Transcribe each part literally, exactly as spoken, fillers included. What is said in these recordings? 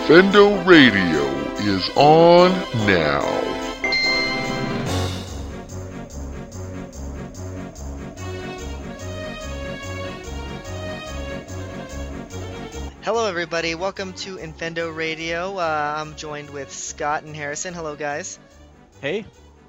Infendo Radio is on now. Hello, everybody. Welcome to Infendo Radio. Uh, I'm joined with Scott and Harrison. Hello, guys. Hey.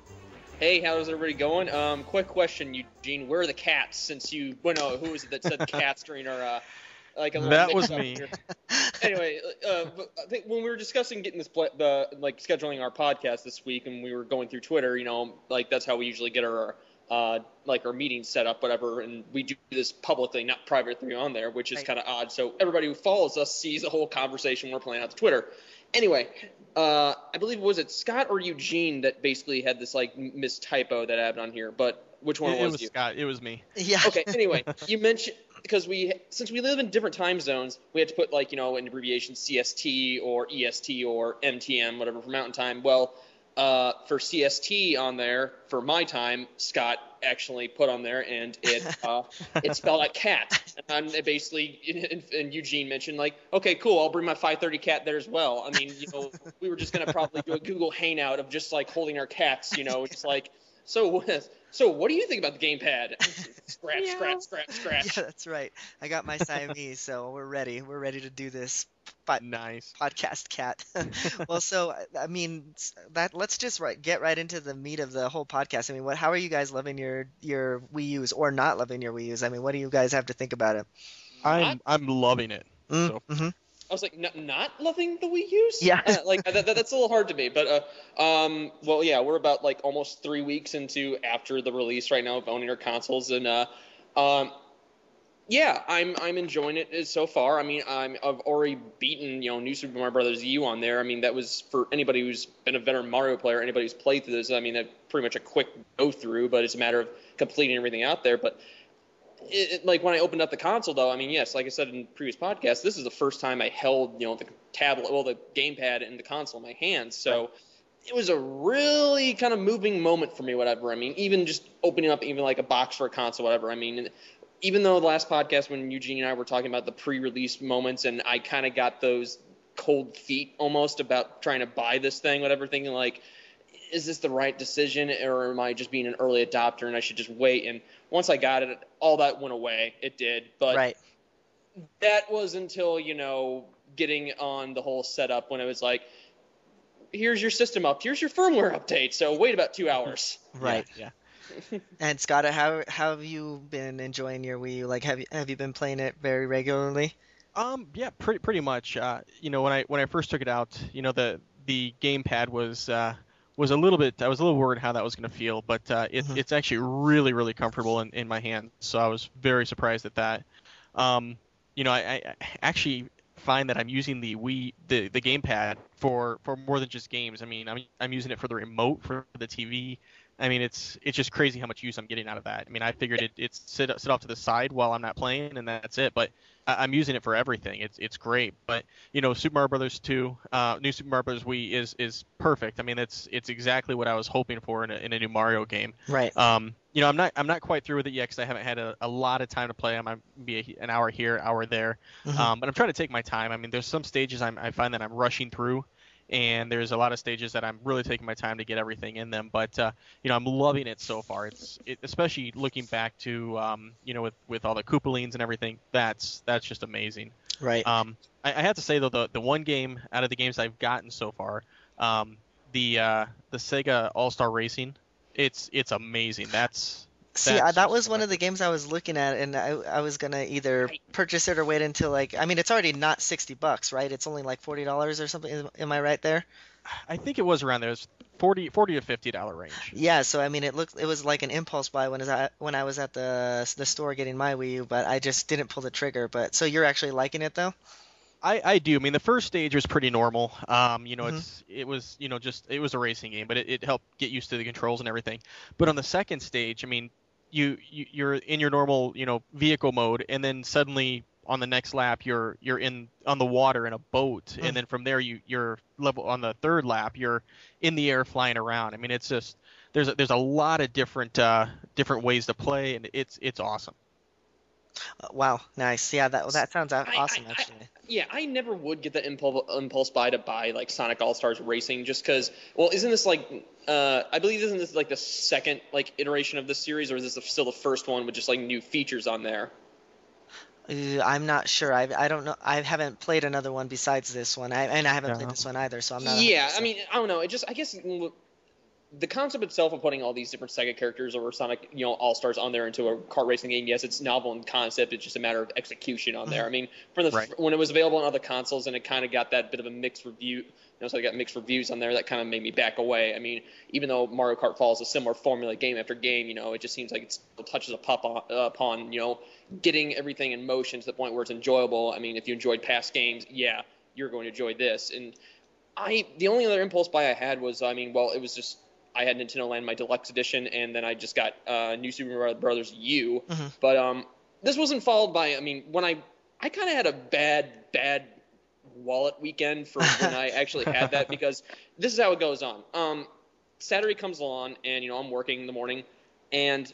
Hey, how's everybody going? Um, quick question, Eugene. Where are the cats? Since you, well, no, who was it that said cats during our, uh, like a little That was mix-up me. here? Anyway, uh, but I think when we were discussing getting this, pla- the like scheduling our podcast this week, and we were going through Twitter, you know, like that's how we usually get our, uh, like our meetings set up, whatever, and we do this publicly, not privately on there, which is Right. kind of odd. So everybody who follows us sees the whole conversation we're playing on Twitter. Anyway, uh, I believe, was it Scott or Eugene that basically had this like mis typo that happened on here? But which one It, it was, was you? Scott. It was me. Yeah. Okay. Anyway, you mentioned because we since we live in different time zones, we had to put like you know an abbreviation C S T or E S T or M T M, whatever for Mountain Time. Well, uh, for C S T on there for my time, Scott actually put on there, and it uh, it spelled out cat. And it basically, and, and Eugene mentioned like, okay, cool, I'll bring my five thirty cat there as well. I mean, you know, we were just gonna probably do a Google Hangout of just like holding our cats, you know, just like, so what? So what do you think about the gamepad? Scratch, Yeah. scratch, scratch, scratch. Yeah, that's right. I got my Siamese, so we're ready. We're ready to do this po- Nice. podcast cat. Well, so I mean s- that. Let's just right, get right into the meat of the whole podcast. I mean, what? How are you guys loving your your Wii U's or not loving your Wii U's? I mean, what do you guys have to think about it? I'm I'm loving it. Mm, So mhm. I was like, N- not loving the Wii U's? Yeah. Uh, like that, that, that's a little hard to me, but uh, um, well, yeah, we're about like almost three weeks into after the release right now of owning our consoles, and uh, um, yeah, I'm I'm enjoying it so far. I mean, I'm I've already beaten you know New Super Mario Brothers U on there. I mean, that was for anybody who's been a veteran Mario player, anybody who's played through this. I mean, that's pretty much a quick go through, but it's a matter of completing everything out there. But it, it- like when I opened up the console, though, I mean, yes, like I said in previous podcasts, this is the first time I held, you know, the tablet, well, the gamepad and the console in my hands. So it was a really kind of moving moment for me, whatever. I mean, even just opening up even like a box for a console, whatever. I mean, even though the last podcast when Eugene and I were talking about the pre-release moments, and I kind of got those cold feet almost about trying to buy this thing, whatever, thinking like, is this the right decision, or am I just being an early adopter and I should just wait? And once I got it, all that went away. It did. But Right. that was until, you know, getting on the whole setup when it was like, here's your system up, here's your firmware update. So wait about two hours. Right. Yeah. And Scott, how how have you been enjoying your Wii U? Like, have you have you been playing it very regularly? yeah. Um. Yeah. Pretty pretty much. Uh. You know, when I when I first took it out, you know, the the gamepad was uh was a little bit. I was a little worried how that was going to feel, but uh, it, Mhm. it's actually really really comfortable in, in my hand. So I was very surprised at that. Um. You know, I, I actually find that I'm using the Wii the the gamepad for for more than just games. I mean, I'm I'm using it for the remote, for the T V. I mean, it's it's just crazy how much use I'm getting out of that. I mean, I figured it it's sit sit off to the side while I'm not playing, and that's it. But I, I'm using it for everything. It's it's great. But you know, Super Mario Brothers two, uh, New Super Mario Brothers Wii is is perfect. I mean, it's it's exactly what I was hoping for in a, in a new Mario game. Right. Um, you know, I'm not I'm not quite through with it yet because I haven't had a, a lot of time to play. I might be a, an hour here, hour there. Mhm. Um, but I'm trying to take my time. I mean, there's some stages I'm, I find that I'm rushing through, and there's a lot of stages that I'm really taking my time to get everything in them. But uh, you know, I'm loving it so far. It's it, especially looking back to um, you know, with, with all the Koopalings and everything. That's that's just amazing. Right. Um, I, I have to say though, the the one game out of the games I've gotten so far, um, the uh, the Sega All Star Racing, it's it's amazing. That's See, that's I, that just was one of the electric. games I was looking at, and I, I was gonna either purchase it or wait until like, I mean, it's already not sixty bucks, right? It's only like forty dollars or something. Am am I right there? I think it was around there. It was forty, forty to fifty dollar range. Yeah. So I mean, it looked, it was like an impulse buy when I was at, when I was at the the store getting my Wii U, but I just didn't pull the trigger. But so you're actually liking it though? I, I do. I mean, the first stage was pretty normal. Um, you know, Mhm. it's it was you know just it was a racing game, but it, it helped get used to the controls and everything. But on the second stage, I mean, you, you you're in your normal you know vehicle mode, and then suddenly on the next lap you're you're in on the water in a boat, Mm. and then from there you you're level on the third lap you're in the air flying around. I mean, it's just there's a, there's a lot of different uh, different ways to play, and it's it's awesome. Uh, wow, nice. Yeah, that that sounds aw- I, awesome I, I actually. yeah, I never would get the impulse impulse buy to buy like Sonic All Stars Racing just because. Well, isn't this like uh, I believe isn't this like the second like iteration of this series, or is this the, still the first one with just like new features on there? Uh, I'm not sure. I I don't know. I haven't played another one besides this one. I and I haven't played Yeah. this one either, so I'm not Yeah, I one hundred percent. mean, I don't know. It just I guess the concept itself of putting all these different Sega characters or Sonic, you know, All Stars on there into a kart racing game, yes, it's novel in concept. It's just a matter of execution on there. I mean, for the Right. when it was available on other consoles and it kind of got that bit of a mixed review, you know, so I got mixed reviews on there. That kind of made me back away. I mean, even though Mario Kart follows a similar formula game after game, you know, it just seems like it still touches upon, upon, you know, getting everything in motion to the point where it's enjoyable. I mean, if you enjoyed past games, yeah, you're going to enjoy this. And I, the only other impulse buy I had was, I mean, well, it was just I had Nintendo Land my deluxe edition, and then I just got uh, New Super Mario Brothers U. Hmm. But um, this wasn't followed by. I mean, when I I kind of had a bad bad wallet weekend for when I actually had that because this is how it goes on. Um, Saturday comes along, and you know I'm working in the morning, and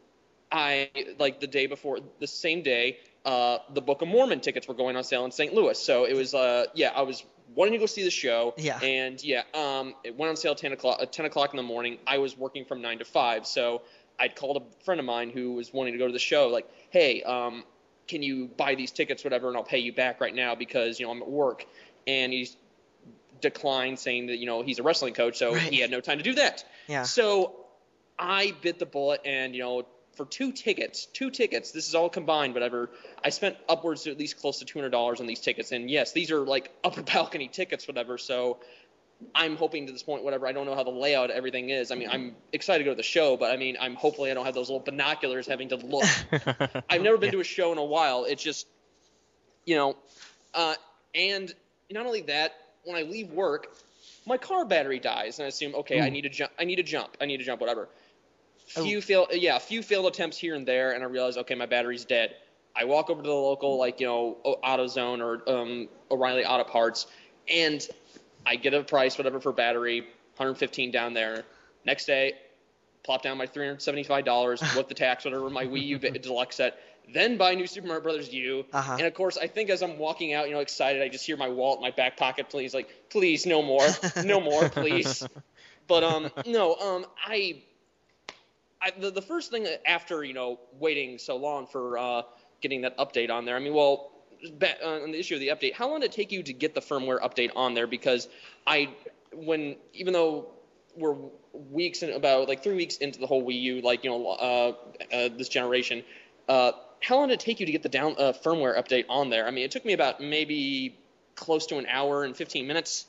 I like the day before, the same day, uh, the Book of Mormon tickets were going on sale in Saint Louis. So it was, uh, yeah, I was wanting to go see the show. Yeah. And yeah, um, it went on sale ten o'clock, uh, ten o'clock in the morning. I was working from nine to five, so I'd called a friend of mine who was wanting to go to the show, like, hey, um, can you buy these tickets, whatever, and I'll pay you back right now because you know I'm at work. And he's declined, saying that you know he's a wrestling coach, so Right. he had no time to do that. Yeah. So I bit the bullet, and you know, for two tickets, two tickets, this is all combined, whatever. I spent upwards to at least close to two hundred dollars on these tickets, and yes, these are like upper balcony tickets, whatever. So I'm hoping to this point, whatever. I don't know how the layout of everything is. I mean, I'm excited to go to the show, but I mean, I'm hopefully I don't have those little binoculars having to look. I've never been Yeah. to a show in a while. It's just, you know, uh, and not only that, when I leave work, my car battery dies, and I assume, okay, I Ooh. need to jump. I need to jump. I need to jump. Whatever. Oh. Few fail, yeah, a few failed attempts here and there, and I realize, okay, my battery's dead. I walk over to the local, like you know, AutoZone or um, O'Reilly Auto Parts, and I get a price, whatever, for battery, one hundred fifteen down there. Next day, plop down my three hundred seventy-five dollars with the tax, whatever, my Wii U deluxe set. Then buy New Super Mario Brothers U. Uh-huh. And of course, I think as I'm walking out, you know, excited, I just hear my wallet in my back pocket, please, like, please, no more, no more, please. But um, no, um, I, I the, the first thing after you know waiting so long for uh getting that update on there, I mean, well, ba- uh, on the issue of the update, how long did it take you to get the firmware update on there? Because I, when even though we're weeks in, about like three weeks into the whole Wii U, like you know, uh, uh this generation, uh, how long did it take you to get the down uh, firmware update on there? I mean, it took me about maybe close to an hour and fifteen minutes.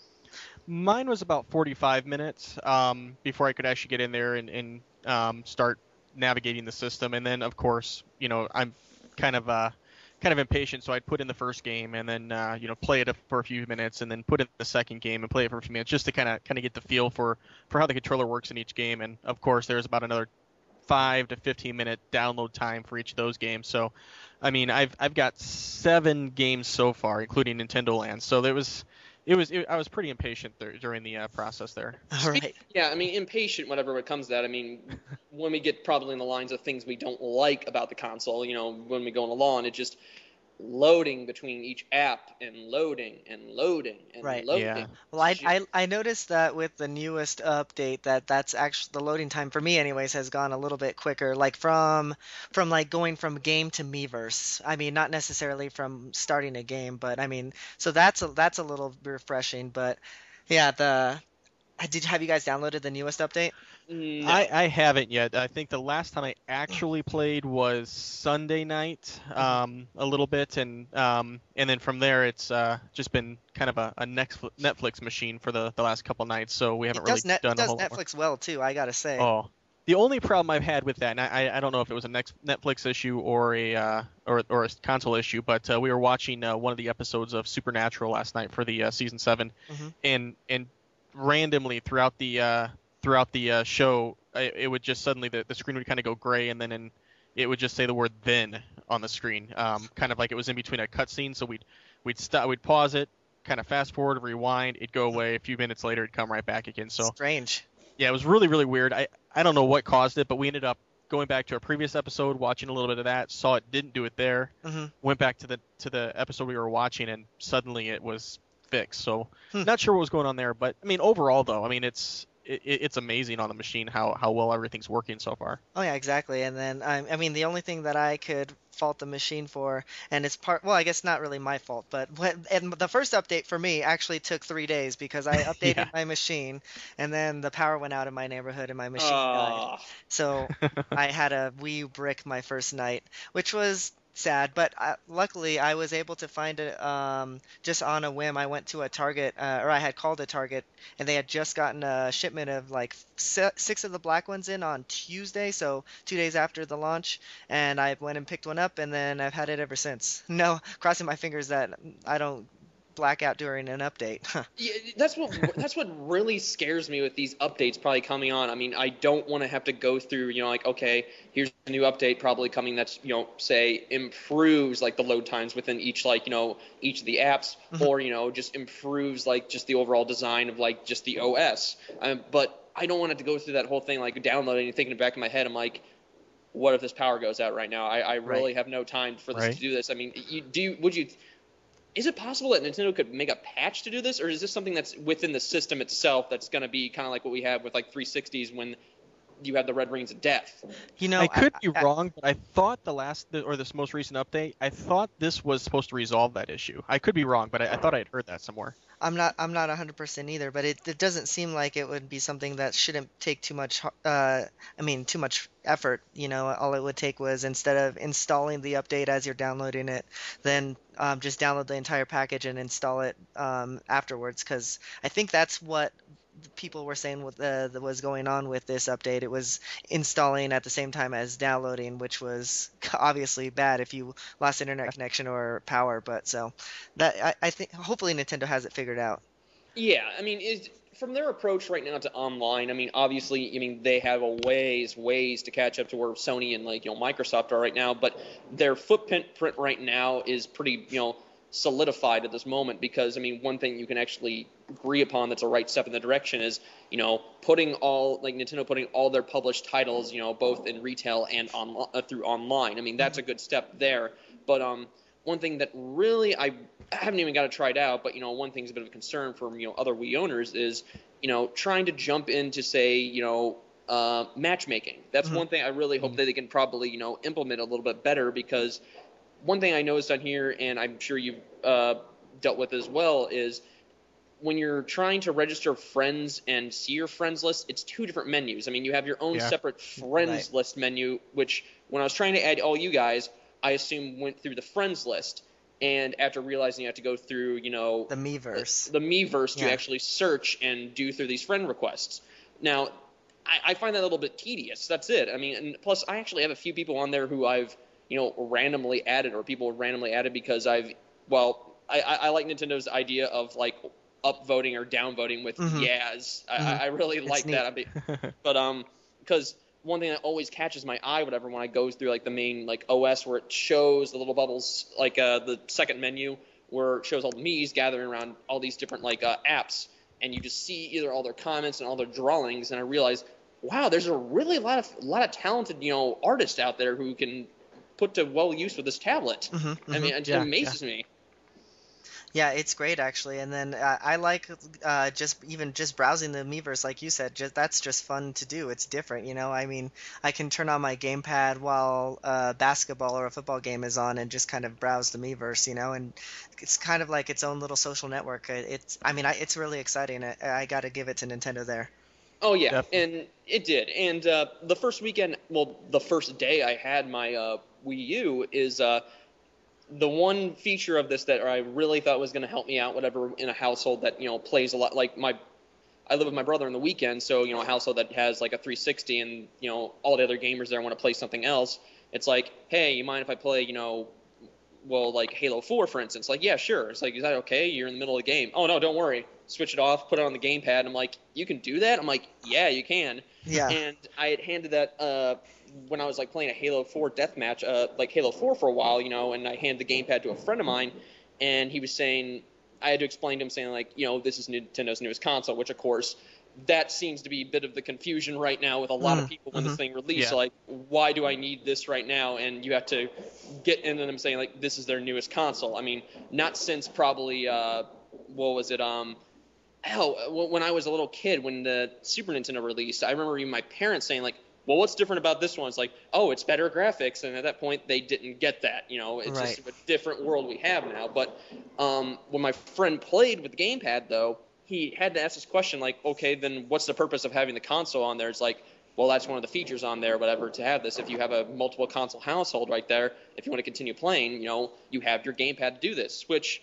Mine was about forty-five minutes um, before I could actually get in there and, and um, start navigating the system. And then, of course, you know, I'm kind of uh, kind of impatient, so I'd put in the first game and then uh, you know play it for a few minutes, and then put in the second game and play it for a few minutes, just to kind of kind of get the feel for for how the controller works in each game. And of course, there's about another five to fifteen minute download time for each of those games. So, I mean, I've I've got seven games so far, including Nintendo Land. So there was. It was. It, I was pretty impatient there, during the uh, process there. All right. Yeah, I mean, impatient, whatever it comes to that. I mean, when we get probably in the lines of things we don't like about the console, you know, when we go along, it just loading between each app and loading and loading and Right. loading. Yeah. Well, I, I I noticed that with the newest update that that's actually the loading time for me anyways has gone a little bit quicker. Like from from like going from game to Miiverse. I mean, not necessarily from starting a game, but I mean, so that's a that's a little refreshing. But yeah, the I did have you guys downloaded the newest update? No. I, I haven't yet. I think the last time I actually played was Sunday night, um, a little bit, and um, and then from there it's uh, just been kind of a, a Netflix Netflix machine for the, the last couple nights, so we haven't It does really net, done it a does whole lot more. Netflix well too, I gotta say. Oh, the only problem I've had with that, and I, I don't know if it was a next Netflix issue or a uh, or or a console issue, but uh, we were watching uh, one of the episodes of Supernatural last night for the uh, season seven, Mhm. and and randomly throughout the uh, throughout the uh, show, it, it would just suddenly the, the screen would kind of go gray, and then in, it would just say the word "then" on the screen, um, kind of like it was in between a cutscene. So we'd we'd stop, we'd pause it, kind of fast forward, rewind, it'd go away. A few minutes later, it'd come right back again. So Strange. yeah, it was really really weird. I I don't know what caused it, but we ended up going back to a previous episode, watching a little bit of that, saw it didn't do it there, hmm went back to the to the episode we were watching, and suddenly it was fixed. So Hmm. not sure what was going on there, but I mean overall though, I mean it's it, it's amazing on the machine how how well everything's working so far. Oh yeah, exactly. And then I, I mean, the only thing that I could fault the machine for, and it's part, well, I guess not really my fault, but when, and the first update for me actually took three days because I updated Yeah. my machine, and then the power went out in my neighborhood and my machine died. Ah. So I had a Wii U brick my first night, which was sad, but uh, luckily I was able to find it um, just on a whim. I went to a Target, uh, or I had called a Target, and they had just gotten a shipment of like si- six of the black ones in on Tuesday, so two days after the launch, and I went and picked one up, and then I've had it ever since. No, crossing my fingers that I don't black out during an update. Yeah, that's what that's what really scares me with these updates probably coming on. I mean, I don't want to have to go through, you know, like, okay, here's a new update probably coming that's, you know, say improves like the load times within each, like, you know, each of the apps, Mhm. or, you know, just improves like just the overall design of like just the O S. Um, but I don't want it to go through that whole thing like downloading and thinking in the back of my head, I'm like, what if this power goes out right now? I, I really Right. have no time for this Right. to do this. I mean, you do you, would you is it possible that Nintendo could make a patch to do this, or is this something that's within the system itself that's going to be kind of like what we have with like three sixties when you had the Red Rings of Death? You know, I could I- be I- wrong, but I thought the last or this most recent update, I thought this was supposed to resolve that issue. I could be wrong, but I, I thought I had heard that somewhere. I'm not I'm not one hundred percent either, but it, it doesn't seem like it would be something that shouldn't take too much uh I mean too much effort, you know. All it would take was, instead of installing the update as you're downloading it, then um, just download the entire package and install it um, afterwards, because I think that's what people were saying with uh, that was going on with this update. It was installing at the same time as downloading, which was obviously bad if you lost internet connection or power. But so that I, I think hopefully Nintendo has it figured out. Yeah, I mean, is from their approach right now to online, I mean, obviously, I mean, they have a ways, ways to catch up to where Sony and like, you know, Microsoft are right now, but their footprint right now is pretty, you know, solidified at this moment because, I mean, one thing you can actually agree upon that's a right step in the direction is, you know, putting all, like Nintendo putting all their published titles, you know, both in retail and on, uh, through online. I mean, that's a good step there. But um, one thing that really I haven't even got to try it out, but, you know, one thing's a bit of a concern for, you know, other Wii owners is, you know, trying to jump into, say, you know, uh, matchmaking. That's Mhm. one thing I really hope that they can probably, you know, implement a little bit better, because one thing I noticed on here, and I'm sure you've uh, dealt with as well, is when you're trying to register friends and see your friends list, it's two different menus. I mean, you have your own Yeah. separate friends Right. list menu, which when I was trying to add all you guys, I assumed went through the friends list. And after realizing you have to go through, you know, The Miiverse. the Miiverse to Yeah. actually search and do through these friend requests. Now, I, I find that a little bit tedious. That's it. I mean, and plus, I actually have a few people on there who I've, you know, randomly added, or people randomly added because I've, well, I, I, I like Nintendo's idea of like upvoting or downvoting with Mhm. Yaz. I, Mhm. I really It's like neat. that. I mean, but um, because one thing that always catches my eye, whatever, when I go through like the main like O S where it shows the little bubbles, like uh, the second menu where it shows all the Mii's gathering around all these different like uh, apps, and you just see either all their comments and all their drawings, and I realize, wow, there's a really lot of a lot of talented, you know, artists out there who can put to well use with this tablet. Mhm, I mhm. mean, it Yeah, amazes me. Yeah, it's great actually. And then uh, I like uh, just even just browsing the Miiverse, like you said. Just that's just fun to do. It's different, you know. I mean, I can turn on my gamepad while uh, basketball or a football game is on, and just kind of browse the Miiverse, you know. And it's kind of like its own little social network. It- It's, I mean, I, it's really exciting. I, I got to give it to Nintendo there. Oh yeah, Definitely. and it did. And uh, the first weekend, well, the first day I had my uh, Wii U is uh, the one feature of this that I really thought was going to help me out, whatever, in a household that, you know, plays a lot. Like my, I live with my brother on the weekend, so, you know, a household that has like a three sixty and, you know, all the other gamers there want to play something else. It's like, hey, you mind if I play, you know, well, like Halo four, for instance? Like, yeah, sure. It's like, is that okay? You're in the middle of the game. Oh no, don't worry. Switch it off, put it on the gamepad. I'm like, you can do that? I'm like, yeah, you can. Yeah. And I had handed that uh, when I was like playing a Halo four deathmatch, uh, like Halo four for a while, you know, and I handed the gamepad to a friend of mine, and he was saying, I had to explain to him saying like, you know, this is Nintendo's newest console, which of course that seems to be a bit of the confusion right now with a lot Mm, of people when mhm. this thing released. Yeah. Like, why do I need this right now? And you have to get into them saying like, this is their newest console. I mean, not since probably uh, what was it? Um, hell, w- when I was a little kid, when the Super Nintendo released, I remember even my parents saying like, well, what's different about this one? It's like, oh, it's better graphics. And at that point, they didn't get that. You know, it's Right. just a different world we have now. But um, when my friend played with the gamepad, though, he had to ask this question like, okay, then what's the purpose of having the console on there? It's like, well, that's one of the features on there, whatever, to have this. If you have a multiple console household right there, if you want to continue playing, you know, you have your gamepad to do this, which,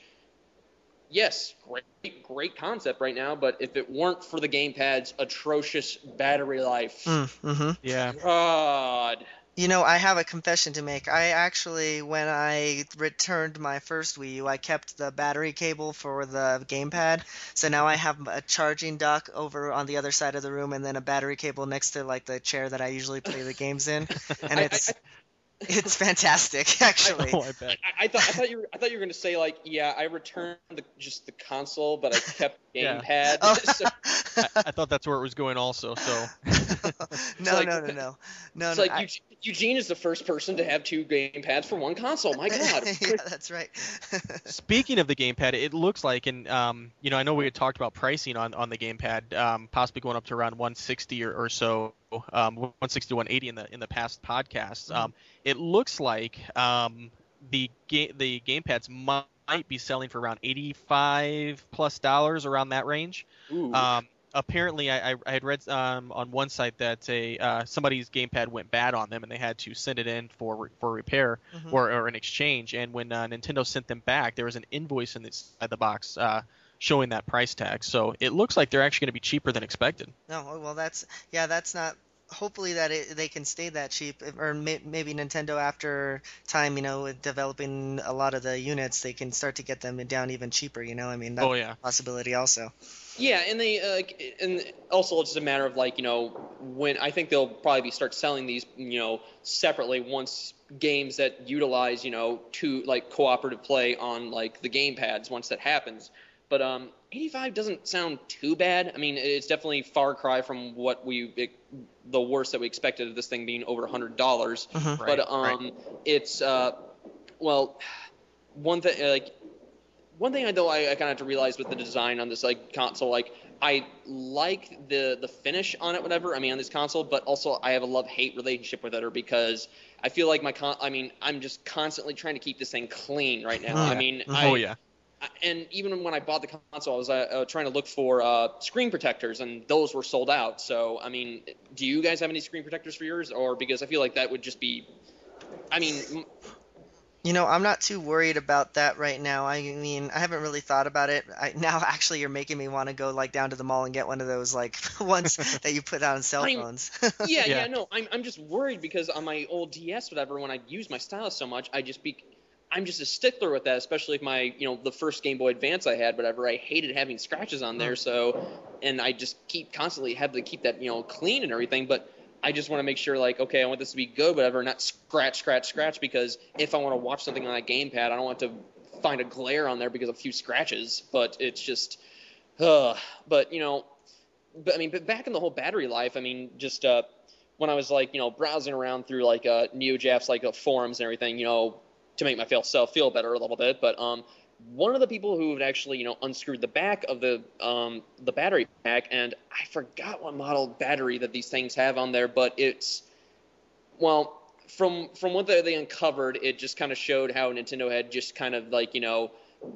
yes, great, great concept right now, but if it weren't for the gamepad's atrocious battery life, Mm, hmm Yeah. God. You know, I have a confession to make. I actually, when I returned my first Wii U, I kept the battery cable for the gamepad. So now I have a charging dock over on the other side of the room, and then a battery cable next to like the chair that I usually play the games in, and I, I, it's it's fantastic actually. Oh, I bet. I, I thought I thought you were I thought you were going to say like, yeah, I returned the, just the console, but I kept the Yeah. gamepad. Oh. So I, I thought that's where it was going also. So no, like- no, no, no, no, it's no. like I- Eugene, Eugene is the first person to have two gamepads for one console. My God. yeah, that's right. speaking of the gamepad, it looks like, and um, you know, I know we had talked about pricing on, on the gamepad, um, possibly going up to around one sixty or, or so, um, one sixty to one eighty in the in the past podcasts. Um, it looks like um, the ga- the gamepads might be selling for around eighty-five plus dollars, around that range. Ooh. Um, apparently, I, I I had read um, on one site that a uh, somebody's gamepad went bad on them, and they had to send it in for re- for repair Mhm. or, or an exchange. And when uh, Nintendo sent them back, there was an invoice in the, inside the box uh, showing that price tag. So it looks like they're actually going to be cheaper than expected. No, oh, well, that's yeah, that's not. Hopefully that it, they can stay that cheap, if- or may, maybe Nintendo after time, you know, with developing a lot of the units, they can start to get them down even cheaper. You know, I mean, that's Oh yeah. a possibility also. Yeah, and they uh, and also it's just a matter of like, you know, when I think they'll probably be start selling these, you know, separately once games that utilize, you know, two like cooperative play on like the gamepads once that happens. But um, eighty-five doesn't sound too bad. I mean, it's definitely far cry from what we it, the worst that we expected of this thing being over a hundred dollars. Mhm. Right, But um, it's uh, well, one thing like one thing I though I, I kind of have to realize with the design on this like console, like I like the the finish on it, whatever. I mean, on this console, but also I have a love hate relationship with it, or because I feel like my con. I mean, I'm just constantly trying to keep this thing clean right now. I Yeah. mean, Mhm. I, Oh yeah. I- and even when I bought the console, I was uh, uh, trying to look for uh, screen protectors, and those were sold out. So, I mean, do you guys have any screen protectors for yours, or because I feel like that would just be, I mean, m- You know, I'm not too worried about that right now. I mean, I haven't really thought about it. I, now, actually, you're making me want to go like down to the mall and get one of those like ones that you put on cell I'm- phones. yeah, yeah, Yeah. no, I'm I'm just worried because on my old D S, whatever, when I use my stylus so much, I just be, I'm just a stickler with that, especially if my, you know, the first Game Boy Advance I had, whatever, I hated having scratches on there, so, and I just keep constantly have to keep that, you know, clean and everything, but I just want to make sure, like, okay, I want this to be good, whatever, not scratch, scratch, scratch, because if I want to watch something on that gamepad, I don't want to find a glare on there because of a few scratches, but it's just, uh, but, you know, but I mean, but back in the whole battery life, I mean, just, uh, when I was, like, you know, browsing around through, like, uh, NeoJaf's, like, uh, forums and everything, you know, to make myself feel better a little bit, but, um, one of the people who had actually, you know, unscrewed the back of the um, the battery pack, and I forgot what model battery that these things have on there, but it's, well, from from what they, they uncovered, it just kind of showed how Nintendo had just kind of like, you know,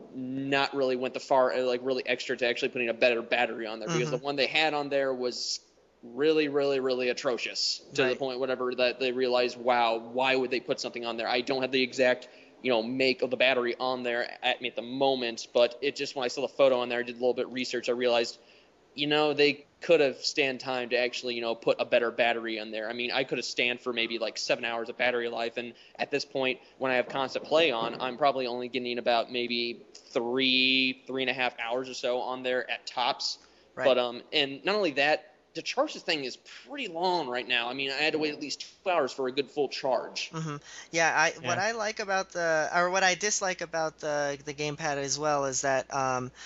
not really went the far, like really extra to actually putting a better battery on there, because Mhm. the one they had on there was really, really, really atrocious to the Right. point, whatever, that they realized, wow, why would they put something on there? I don't have the exact, you know, make of the battery on there at me at the moment, but it just, when I saw the photo on there, I did a little bit of research, I realized, you know, they could have stand time to actually, you know, put a better battery on there. I mean, I could have stand for maybe like seven hours of battery life, and at this point, when I have constant play on, I'm probably only getting about maybe three, three and a half hours or so on there at tops. Right. But um, and not only that, to charge this thing is pretty long right now. I mean, I had to wait at least two hours for a good full charge. hmm Yeah, I what Yeah. I like about the or what I dislike about the the gamepad as well is that um,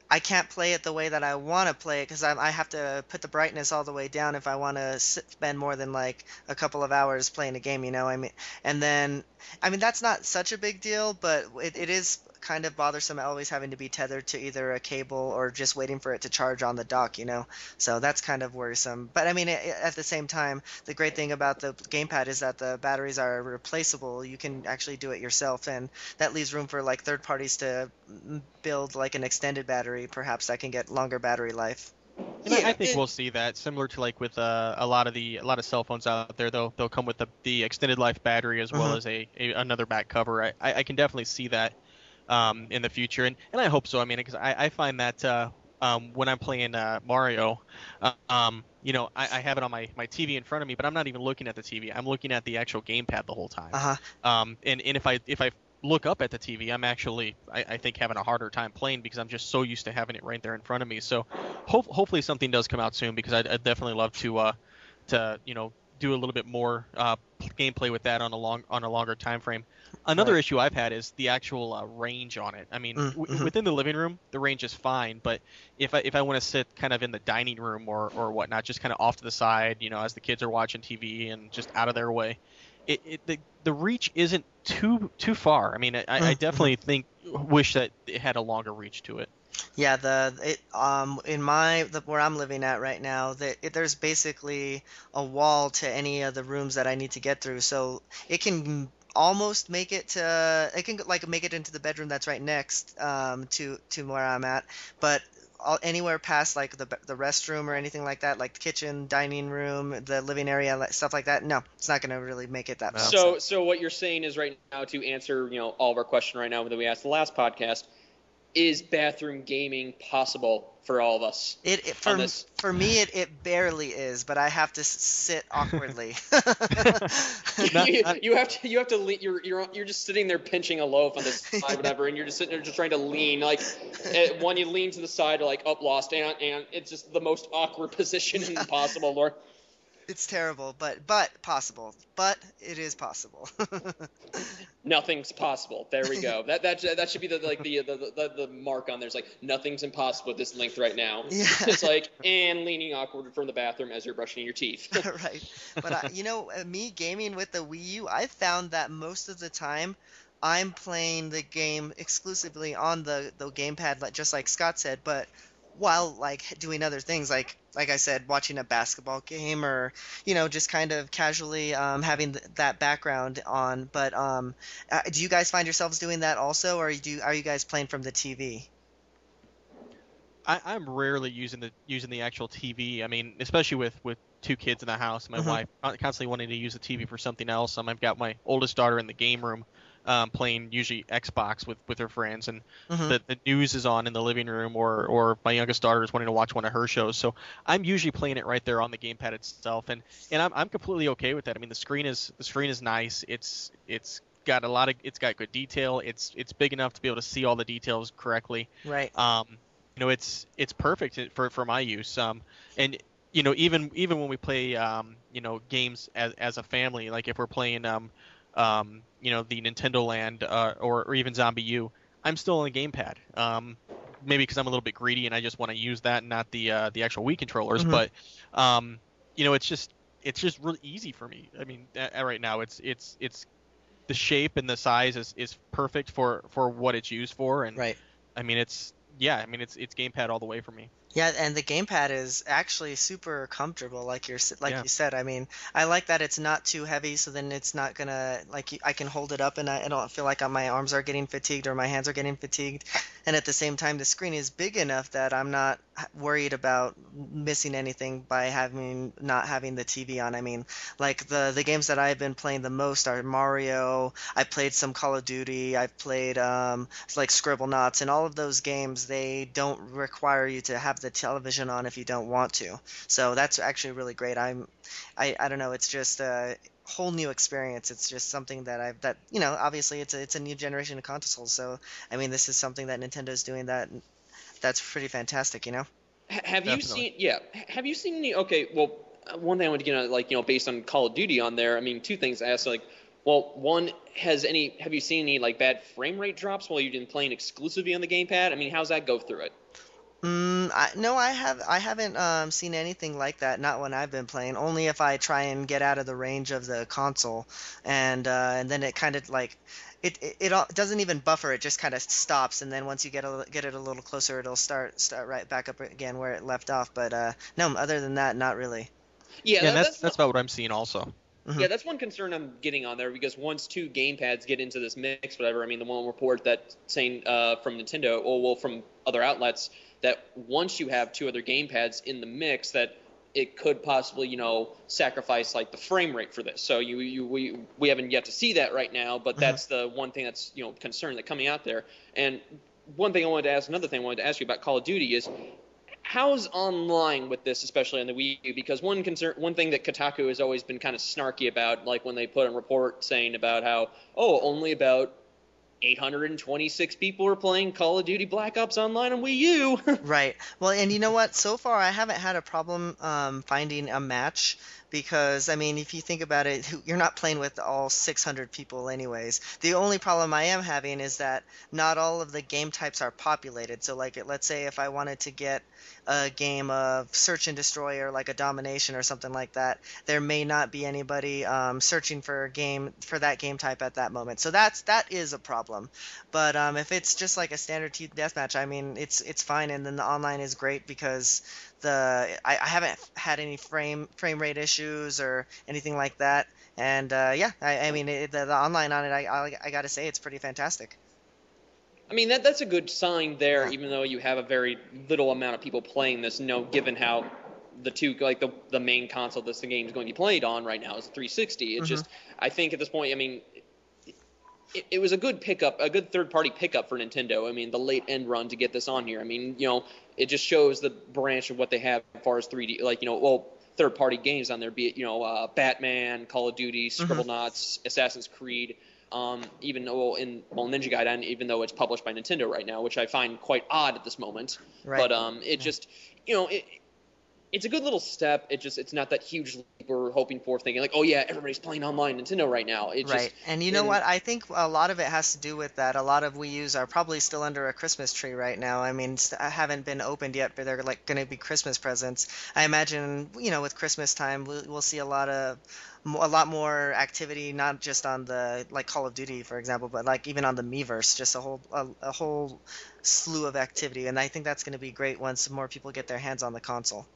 I can't play it the way that I want to play it because I, I have to put the brightness all the way down if I want to spend more than like a couple of hours playing a game, you know. I mean, and then, I mean, that's not such a big deal, but it, it is kind of bothersome always having to be tethered to either a cable or just waiting for it to charge on the dock, you know. So that's kind of worrisome. But I mean, it, at the same time, the great thing about the gamepad is that the batteries are replaceable. You can actually do it yourself, and that leaves room for like third parties to mm, build like an extended battery, perhaps that can get longer battery life. And I, Yeah, I think it- we'll see that similar to like with uh, a lot of the a lot of cell phones out there. They'll they'll come with the, the extended life battery as well Mhm. as a, a another back cover. I, I I can definitely see that um, in the future, and, and I hope so. I mean, because I, I find that uh, um, when I'm playing uh, Mario, uh, um, you know, I, I have it on my, my T V in front of me, but I'm not even looking at the T V. I'm looking at the actual gamepad the whole time. Uh-huh. Um, and, and if I if I look up at the T V, I'm actually I, I think having a harder time playing because I'm just so used to having it right there in front of me. So hope, hopefully something does come out soon because I'd, I'd definitely love to uh, to you know do a little bit more uh, gameplay with that on a long on a longer time frame. Another Right. issue I've had is the actual uh, range on it. I mean, Mm, w- mhm. within the living room, the range is fine, but if I if I want to sit kind of in the dining room or or whatnot, just kind of off to the side, you know, as the kids are watching T V and just out of their way, it, it the the reach isn't too too far. I mean, I, I Mm, definitely think wish that it had a longer reach to it. Yeah, the it um in my the, where I'm living at right now, that it, there's basically a wall to any of the rooms that I need to get through, so it can almost make it to it can like make it into the bedroom that's right next um to to where I'm at, but all, anywhere past like the be- the restroom or anything like that, like the kitchen, dining room, the living area, like, stuff like that, no, it's not gonna really make it that No. far. So, so what you're saying is right now to answer, you know, all of our question right now that we asked the last podcast, is bathroom gaming possible for all of us? It, it on for this. for me it, it barely is, but I have to s- sit awkwardly. Not- you, not- you have to, you have to, lean, you're, you're, you're just sitting there pinching a loaf on the side, whatever, and you're just sitting there just trying to lean, like, eh, when you lean to the side, like, up, lost, and, and it's just the most awkward position possible, Laura. It's terrible, but but possible. But it is possible. Nothing's possible. There we go. That that that should be the like the the, the, the mark on there. It's like nothing's impossible at this length right now. Yeah. It's like and leaning awkward from the bathroom as you're brushing your teeth. Right. But I, you know, uh, me gaming with the Wii U, I found that most of the time I'm playing the game exclusively on the the gamepad, like just like Scott said, but while like doing other things, like like I said, watching a basketball game or you know just kind of casually um, having th- that background on. But um, uh, do you guys find yourselves doing that also, or do are you guys playing from the T V? I, I'm rarely using the using the actual T V. I mean, especially with, with two kids in the house, my Mhm. wife uh, constantly wanting to use the T V for something else. Um, I've got my oldest daughter in the game room, um, playing usually Xbox with, with her friends, and Mhm. the, the news is on in the living room, or, or my youngest daughter is wanting to watch one of her shows. So I'm usually playing it right there on the gamepad itself, and, and I'm, I'm completely okay with that. I mean, the screen is the screen is nice. It's it's got a lot of it's got good detail. It's it's big enough to be able to see all the details correctly. Right. Um, you know, it's it's perfect for for my use. Um, and you know, even even when we play, um, you know, games as as a family, like if we're playing, um, um, you know, the Nintendo Land, uh, or or even Zombie U, I'm still on the gamepad. Um, maybe because I'm a little bit greedy and I just want to use that, and not the uh, the actual Wii controllers. Mhm. But, um, you know, it's just it's just really easy for me. I mean, uh, right now it's it's it's the shape and the size is, is perfect for, for what it's used for, and Right. I mean it's yeah I mean it's it's gamepad all the way for me. Yeah, and the gamepad is actually super comfortable, like you're s- like Yeah. you said. I mean, I like that it's not too heavy, so then it's not gonna like you- I can hold it up and I, I don't feel like my arms are getting fatigued or my hands are getting fatigued. And at the same time, the screen is big enough that I'm not h- worried about missing anything by having not having the T V on. I mean, like the the games that I've been playing the most are Mario. I played some Call of Duty. I've played um like Scribblenauts, and all of those games they don't require you to have the television on if you don't want to. So that's actually really great. I'm I I don't know, it's just a whole new experience. It's just something that I've that you know, obviously it's a it's a new generation of consoles. So I mean, this is something that Nintendo's doing that that's pretty fantastic, you know? H- have you Definitely. seen? Yeah. H- Have you seen any? Okay. Well, uh, one thing I want to get on, like you know, based on Call of Duty on there. I mean, two things I asked. Like, well, one, has any? Have you seen any like bad frame rate drops while you've been playing exclusively on the gamepad? I mean, how's that go through it? Mm, I, no, I have I haven't um, seen anything like that. Not when I've been playing. Only if I try and get out of the range of the console, and uh, and then it kind of like it it, it all, doesn't even buffer. It just kind of stops, and then once you get a, get it a little closer, it'll start start right back up again where it left off. But uh, no, other than that, not really. Yeah, Yeah, and that, that's that's that's about what I'm seeing also. Hmm. Yeah, that's one concern I'm getting on there because once two gamepads get into this mix, whatever, I mean, the one report that saying uh, from Nintendo, or well, from other outlets, that once you have two other gamepads in the mix, that it could possibly, you know, sacrifice like the frame rate for this. So you, you we we haven't yet to see that right now, but Hmm. that's the one thing that's you know concerning that coming out there. And one thing I wanted to ask, another thing I wanted to ask you about Call of Duty is how's online with this, especially on the Wii U? Because one concern, one thing that Kotaku has always been kind of snarky about, like when they put a report saying about how, oh, only about eight hundred twenty-six people are playing Call of Duty Black Ops Online on Wii U. Right. Well, and you know what? So far, I haven't had a problem um, finding a match because, I mean, if you think about it, who- you're not playing with all six hundred people anyways. The only problem I am having is that not all of the game types are populated. So, like, it- let's say if I wanted to get a game of search and destroy or like a domination or something like that, there may not be anybody um, searching for a game for that game type at that moment. So that's that is a problem. But um, if it's just like a standard team deathmatch, I mean, it's it's fine, and then the online is great because the I, I haven't had any frame frame rate issues or anything like that. And uh, yeah, I, I mean, it, the, the online on it, I, I I gotta say, it's pretty fantastic. I mean, that that's a good sign there, Yeah. even though you have a very little amount of people playing this. You know, given how the two like the the main console this the game is going to be played on right now is a three sixty. It's Hmm. just I think at this point, I mean, it, it was a good pickup, a good third party pickup for Nintendo. I mean, the late end run to get this on here. I mean, you know, it just shows the branch of what they have as far as three D, like you know, well, third party games on there, be it you know, uh, Batman, Call of Duty, Hmm. Scribblenauts, Assassin's Creed. Um, even though in well Ninja Gaiden, even though it's published by Nintendo right now, which I find quite odd at this moment. Right. But um, it Yeah. just you know it, it's a good little step. It just it's not that huge leap we're hoping for, thinking like, oh yeah, everybody's playing online Nintendo right now. It Right. just And you know and what? I think a lot of it has to do with that. A lot of Wii U's are probably still under a Christmas tree right now. I mean, st- haven't been opened yet, but they're like going to be Christmas presents. I imagine, you know, with Christmas time, we'll, we'll see a lot of mo- a lot more activity, not just on the like Call of Duty, for example, but like even on the Miiverse, just a whole a, a whole slew of activity. And I think that's going to be great once more people get their hands on the console.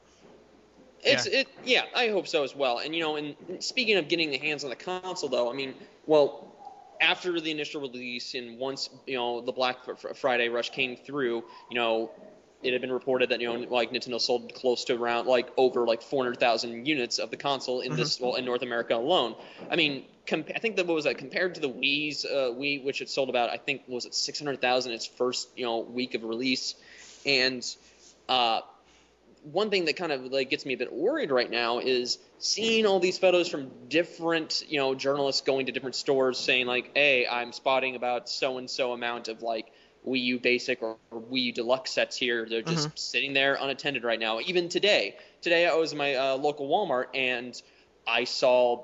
It's Yeah. it yeah, I hope so as well. And you know, and speaking of getting the hands on the console, though, I mean, well, after the initial release and once you know the Black Fr- Friday rush came through, you know, it had been reported that you know like Nintendo sold close to around like over like four hundred thousand units of the console in Hmm. this well in North America alone. I mean, com- I think that what was that compared to the Wii's uh, Wii, which it sold about I think was it six hundred thousand its first you know week of release, and uh, one thing that kind of like gets me a bit worried right now is seeing all these photos from different, you know, journalists going to different stores saying like, "Hey, I'm spotting about so and so amount of like Wii U Basic or, or Wii U Deluxe sets here. They're Hmm. just sitting there unattended right now." Even today, today I was in my uh, local Walmart and I saw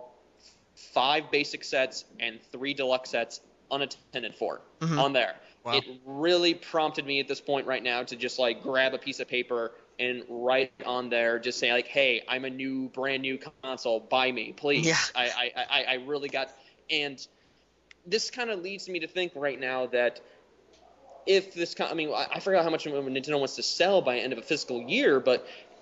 five basic sets and three deluxe sets unattended for Hmm. on there. Wow. It really prompted me at this point right now to just like grab a piece of paper and write on there, just saying like, "Hey, I'm a new, brand new console. Buy me, Yeah. please." I I, I, I really got, and this kind of leads me to think right now that if this, I mean, I, I forgot how much Nintendo wants to sell by end of a fiscal year, but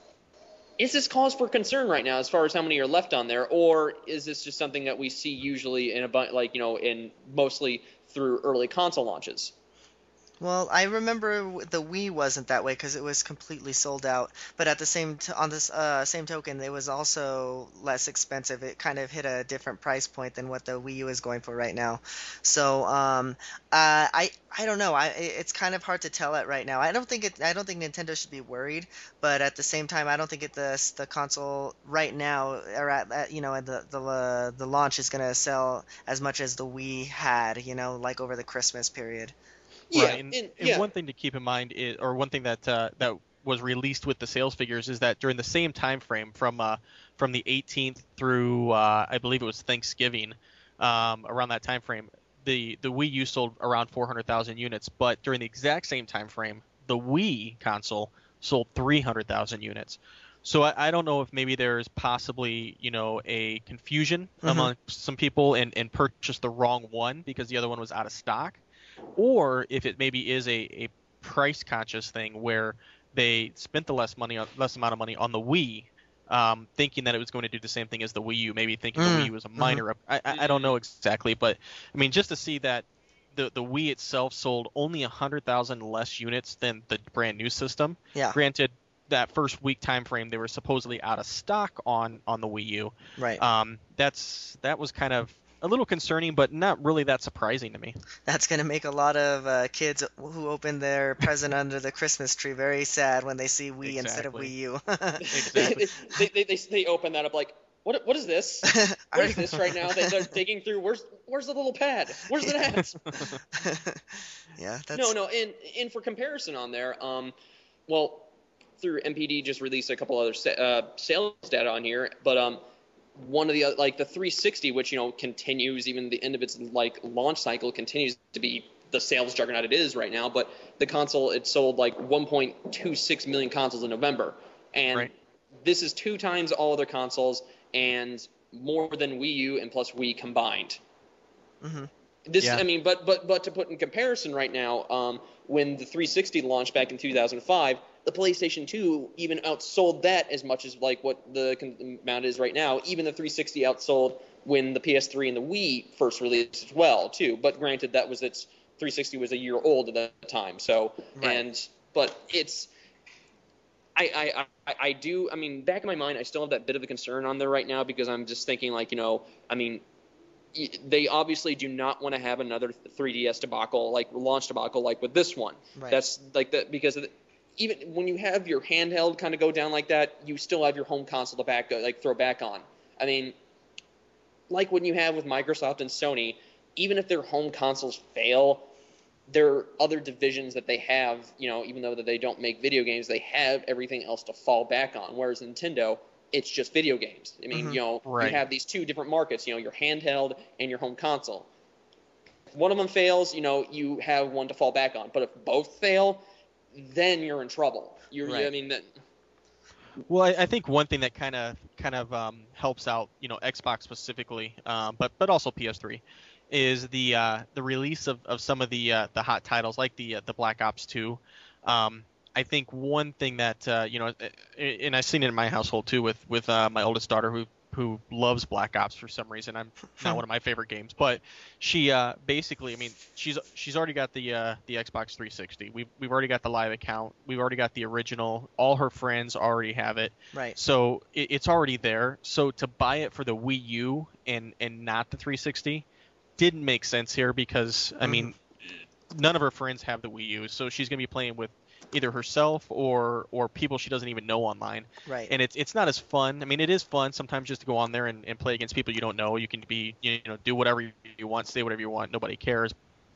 is this cause for concern right now as far as how many are left on there, or is this just something that we see usually in a bu- like you know in mostly through early console launches? Well, I remember w- the Wii wasn't that way because it was completely sold out. But at the same t on this uh, same token, it was also less expensive. It kind of hit a different price point than what the Wii U is going for right now. So um, uh, I I don't know. I i- it's kind of hard to tell it right now. I don't think it. I don't think Nintendo should be worried. But at the same time, I don't think it the s- the console right now or at, at you know at the the uh, the launch is gonna sell as much as the Wii had. You know, like over the Christmas period. Yeah, Right, and and and yeah, one thing to keep in mind is, or one thing that uh, that was released with the sales figures is that during the same time frame from uh, from the eighteenth through uh, I believe it was Thanksgiving, um, around that time frame, the the Wii U sold around four hundred thousand units, but during the exact same time frame, the Wii console sold three hundred thousand units. So I, I don't know if maybe there's possibly, you know, a confusion Mhm. among some people and, and purchased the wrong one because the other one was out of stock, or if it maybe is a, a price conscious thing where they spent the less money on less amount of money on the Wii, um, thinking that it was going to do the same thing as the Wii U, maybe thinking the Wii Mm. U was a Mhm. minor. up I, I I don't know exactly, but I mean just to see that the the Wii itself sold only a hundred thousand less units than the brand new system. Yeah. Granted, that first week time frame they were supposedly out of stock on on the Wii U. Right. Um, that's that was kind of a little concerning, but not really that surprising to me. That's going to make a lot of uh, kids who open their present under the Christmas tree very sad when they see Wii instead of Exactly. Wii U. Exactly. they, they, they, they open that up like, what what is this? What Are- is this right now? They, they're digging through. Where's where's the little pad? Where's it at? Yeah, that's No, no, and and for comparison on there, um, well, through M P D just released a couple other sa- uh, sales data on here, but um, one of the oth- like the three sixty, which you know continues even the end of its like launch cycle, continues to be the sales juggernaut it is right now. But the console it sold like one point two six million consoles in November, and Right. this is two times all other consoles and more than Wii U and plus Wii combined. Mhm. This, Yeah. I mean, but but but to put in comparison right now, um, when the three sixty launched back in two thousand five, the PlayStation two even outsold that as much as like what the con- amount is right now. Even the three sixty outsold when the P S three and the Wii first released as well too. But granted, that was its three sixty was a year old at that time. So Right. and but it's. I, I, I, I do, I mean, back in my mind, I still have that bit of a concern on there right now because I'm just thinking, like, you know, I mean, y- they obviously do not want to have another three D S debacle, like launch debacle, like with this one. Right. That's like that because of the, even when you have your handheld kind of go down like that, you still have your home console to back like throw back on. I mean, like when you have with Microsoft and Sony, even if their home consoles fail, there are other divisions that they have, you know, even though that they don't make video games, they have everything else to fall back on. Whereas Nintendo, it's just video games. I mean, Mhm. you know, Right. you have these two different markets, you know, your handheld and your home console. If one of them fails, you know, you have one to fall back on. But if both fail, then you're in trouble. You're, Right. I mean, that, Well, I, I think one thing that kind of kind of um, helps out, you know, Xbox specifically, um, but but also P S three, is the uh, the release of, of some of the uh, the hot titles like the uh, the Black Ops two. Um, I think one thing that uh, you know, and I've seen it in my household too with with uh, my oldest daughter who who loves Black Ops for some reason. I'm not one of my favorite games, but she uh, basically, I mean, she's she's already got the uh, the Xbox three sixty. We've we've already got the live account. We've already got the original. All her friends already have it. Right. So it, it's already there. So to buy it for the Wii U and and not the three sixty didn't make sense here because I mean, none of her friends have the Wii U, so she's gonna be playing with either herself or or people she doesn't even know online. Right. And it's it's not as fun. I mean, it is fun sometimes just to go on there and, and play against people you don't know. You can be you know do whatever you want, say whatever you want. Nobody cares.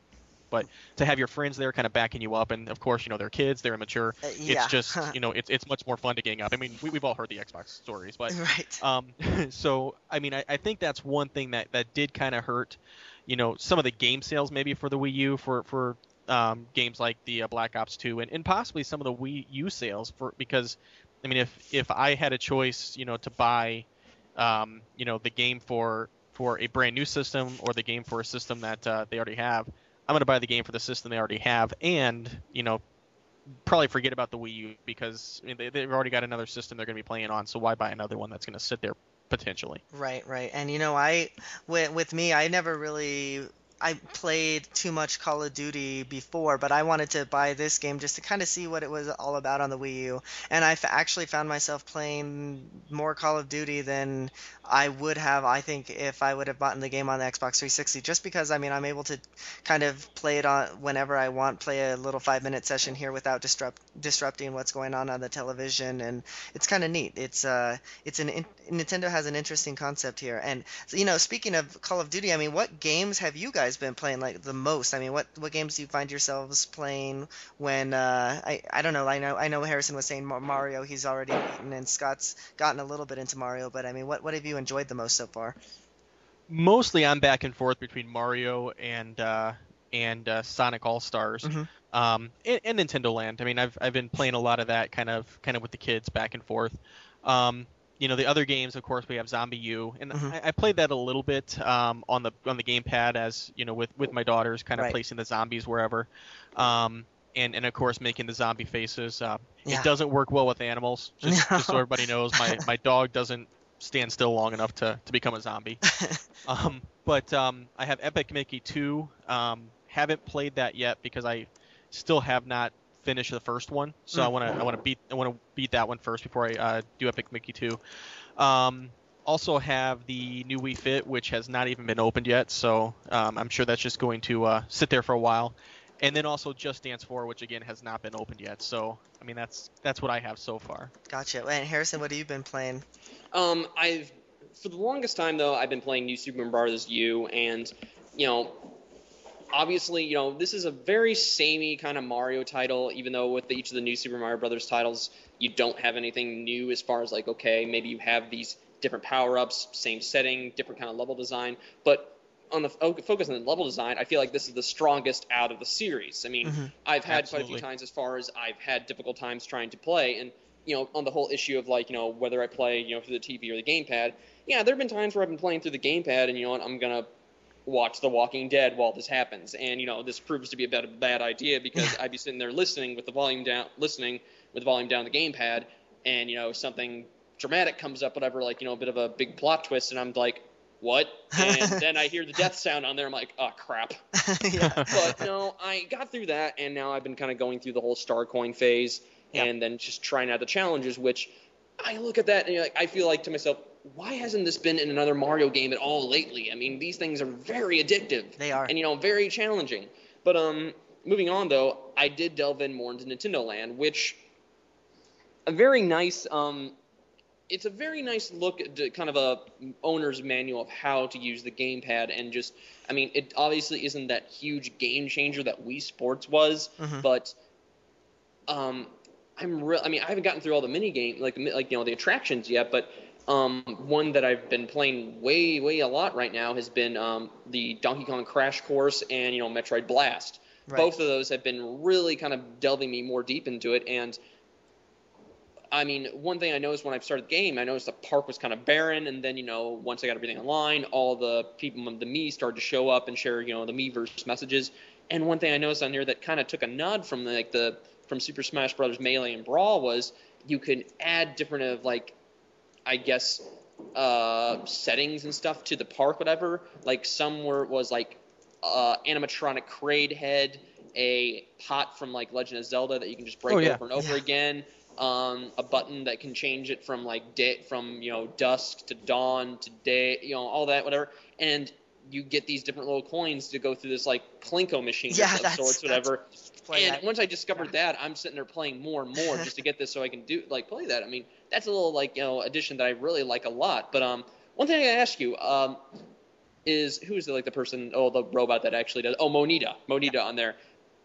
But to have your friends there kind of backing you up, and of course, you know, they're kids, they're immature. Uh, yeah. It's just, you know, it's it's much more fun to gang up. I mean, we, we've all heard the Xbox stories, but Right. um, so I mean, I, I think that's one thing that, that did kind of hurt, you know, some of the game sales maybe for the Wii U for for um, games like the uh, Black Ops two and, and possibly some of the Wii U sales for because, I mean, if if I had a choice, you know, to buy, um, you know, the game for for a brand new system or the game for a system that uh, they already have, I'm going to buy the game for the system they already have, and you know, probably forget about the Wii U because I mean, they, they've already got another system they're going to be playing on. So why buy another one that's going to sit there potentially? Right, right. And you know, I with, with me, I never really I played too much Call of Duty before, but I wanted to buy this game just to kind of see what it was all about on the Wii U. And I f- actually found myself playing more Call of Duty than I would have, I think, if I would have bought the game on the Xbox three sixty. Just because, I mean, I'm able to kind of play it on whenever I want, play a little five-minute session here without disrupt disrupting what's going on on the television, and it's kind of neat. It's uh, it's an in- Nintendo has an interesting concept here. And so, you know, speaking of Call of Duty, I mean, what games have you guys been playing like the most? I mean, what what games do you find yourselves playing when uh, I I don't know. I know I know Harrison was saying Mario. He's already beaten, and Scott's gotten a little bit into Mario. But I mean, what what have you enjoyed the most so far? Mostly, I'm back and forth between Mario and uh, and uh, Sonic All Stars, Mhm. um, and, and Nintendo Land. I mean, I've I've been playing a lot of that kind of kind of with the kids back and forth. Um, you know, the other games, of course, we have Zombie U, and Mhm. I, I played that a little bit um, on the on the gamepad, as you know, with with my daughters, kind of Right. placing the zombies wherever. Um, and, and of course making the zombie faces. Uh, Yeah. It doesn't work well with animals. Just, No. just so everybody knows, my, my dog doesn't stand still long enough to, to become a zombie. Um, but um, I have Epic Mickey two. Um, haven't played that yet because I still have not finished the first one. So Mm. I want to I want to beat I want to beat that one first before I uh, do Epic Mickey two. Um, also have the new Wii Fit, which has not even been opened yet. So um, I'm sure that's just going to uh, sit there for a while. And then also Just Dance four, which again has not been opened yet. So I mean that's that's what I have so far. Gotcha. And Harrison, what have you been playing? Um, I've for the longest time though, I've been playing New Super Mario Bros. U, and you know, obviously, you know, this is a very samey kind of Mario title. Even though with the, each of the New Super Mario Brothers titles, you don't have anything new as far as like, okay, maybe you have these different power-ups, same setting, different kind of level design, but on the focus on the level design, I feel like this is the strongest out of the series. I mean, Mm-hmm. I've had Absolutely. quite a few times as far as I've had difficult times trying to play, and you know, on the whole issue of like, you know, whether I play, you know, through the T V or the gamepad, yeah, there have been times where I've been playing through the gamepad, and you know what, I'm gonna watch The Walking Dead while this happens, and you know, this proves to be a bad, bad idea because I'd be sitting there listening with the volume down, listening with the volume down the gamepad, and you know, something dramatic comes up, whatever, like you know, a bit of a big plot twist, and I'm like, what? And then I hear the death sound on there. I'm like, oh, crap. Yeah. But no, I got through that, and now I've been kind of going through the whole star coin phase, Yeah. and then just trying out the challenges, which I look at that, and like, I feel like to myself, why hasn't this been in another Mario game at all lately? I mean, these things are very addictive. They are. And, you know, very challenging. But um, moving on, though, I did delve in more into Nintendo Land, which a very nice um, it's a very nice look at kind of a owner's manual of how to use the gamepad, and just, I mean, it obviously isn't that huge game changer that Wii Sports was, Mhm. but um, I'm real. I mean, I haven't gotten through all the mini game, like like you know the attractions yet, but um, one that I've been playing way way a lot right now has been um, the Donkey Kong Crash Course and you know Metroid Blast. Right. Both of those have been really kind of delving me more deep into it, and I mean, one thing I noticed when I started the game, I noticed the park was kind of barren, and then, you know, once I got everything online, all the people of the Mii started to show up and share, you know, the Miiverse messages. And one thing I noticed on here that kind of took a nod from the, like the from Super Smash Bros. Melee and Brawl was you can add different of like, I guess, uh, settings and stuff to the park, whatever. Like some were was like uh, animatronic Kraid head, a pot from like Legend of Zelda that you can just break Oh, yeah. over and over Yeah. again. Um, a button that can change it from like day, from you know dusk to dawn to day, you know all that whatever, and you get these different little coins to go through this like Plinko machine Yeah, of that's- sorts, that's- whatever. Play And that. once I discovered that, I'm sitting there playing more and more just to get this so I can do like play that. I mean, that's a little like you know addition that I really like a lot. But um, one thing I gotta ask you um, is who is the, like the person? Oh, the robot that actually does. Oh, Monita, Monita on there.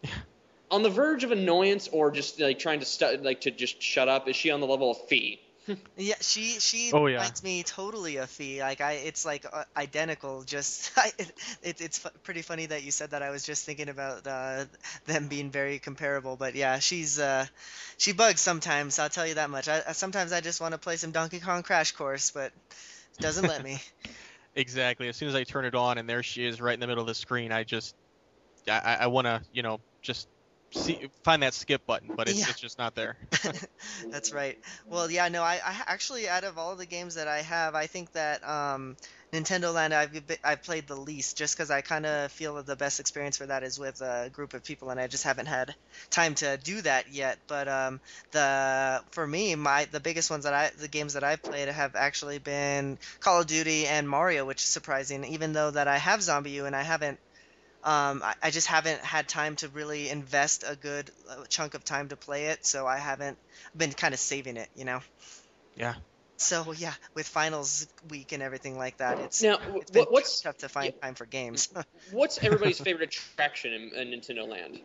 On the verge of annoyance or just like trying to stu- like to just shut up? Is she on the level of Fee? Yeah, she she Oh, yeah. reminds me totally of Fee. Like I, it's like uh, identical. Just I, it, it, it's fu- pretty funny that you said that. I was just thinking about uh, them being very comparable. But yeah, she's uh, she bugs sometimes. I'll tell you that much. I, I sometimes I just want to play some Donkey Kong Crash Course, but it doesn't let me. Exactly. As soon as I turn it on and there she is right in the middle of the screen, I just I, I want to you know just see find that skip button, but it's Yeah. it's just not there. That's right. Well, yeah, no, I, I actually, out of all the games that I have, I think that um, Nintendo Land I've be- I've played the least, just because I kind of feel that the best experience for that is with a group of people, and I just haven't had time to do that yet. But um, the for me, my the biggest ones that I the games that I've played have actually been Call of Duty and Mario, which is surprising, even though that I have Zombie U and I haven't. Um, I, I just haven't had time to really invest a good uh, chunk of time to play it, so I haven't been kind of saving it, you know. Yeah. So yeah, with finals week and everything like that, it's Now, it's been what, what's tough to find time for games. what's everybody's favorite attraction in, in Nintendo Land?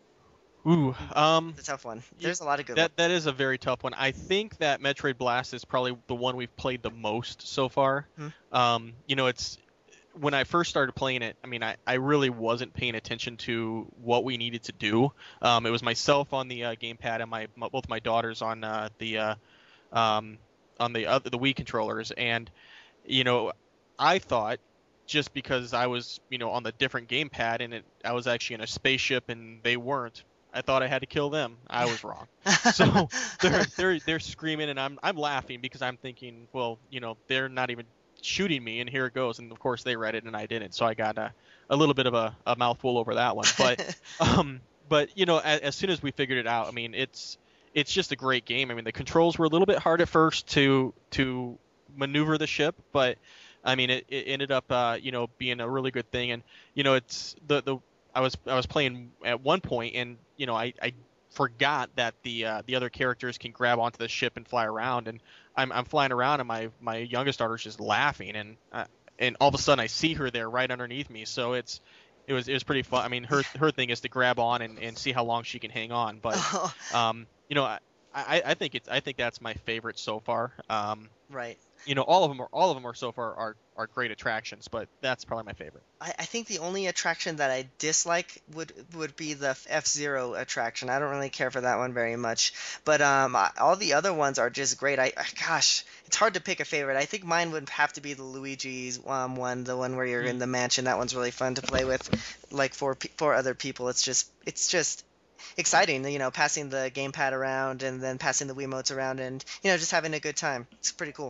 Ooh. Um. It's a tough one. You- There's a lot of good That that is a very tough one. I think that Metroid Blast is probably the one we've played the most so far. Hmm. Um, you know, it's when I first started playing it, I mean, I, I really wasn't paying attention to what we needed to do. Um, it was myself on the uh, gamepad and my, my both my daughters on uh, the uh, um, on the other the Wii controllers, and you know, I thought just because I was you know on the different gamepad and it, I was actually in a spaceship and they weren't. I thought I had to kill them. I was wrong. So they're they're they're screaming and I'm I'm laughing because I'm thinking, well, you know, they're not even shooting me and here it goes, and of course they read it and I didn't, so I got a, a little bit of a, a mouthful over that one. But um but you know as, as soon as we figured it out, I mean it's it's just a great game. I mean the controls were a little bit hard at first to to maneuver the ship, but I mean it, it ended up uh you know being a really good thing. And you know it's the the I was I was playing at one point and you know I, I forgot that the uh, the other characters can grab onto the ship and fly around, and I'm I'm flying around and my my youngest daughter's just laughing, and uh, and all of a sudden I see her there right underneath me. So it's it was it was pretty fun. I mean her her thing is to grab on and, and see how long she can hang on. But um you know I, I, I think it's I think that's my favorite so far. Um, Right. you know all of them are all of them are so far are, are great attractions, but that's probably my favorite. I, I think the only attraction that I dislike would would be the F-Zero attraction. I don't really care for that one very much. But um, I- all the other ones are just great. I, I gosh, it's hard to pick a favorite. I think mine would have to be the Luigi's um, one, the one where you're in the mansion. That one's really fun to play with, like four pe- four other people. It's just it's just exciting, you know, passing the gamepad around and then passing the Wiimotes around and you know just having a good time. It's pretty cool.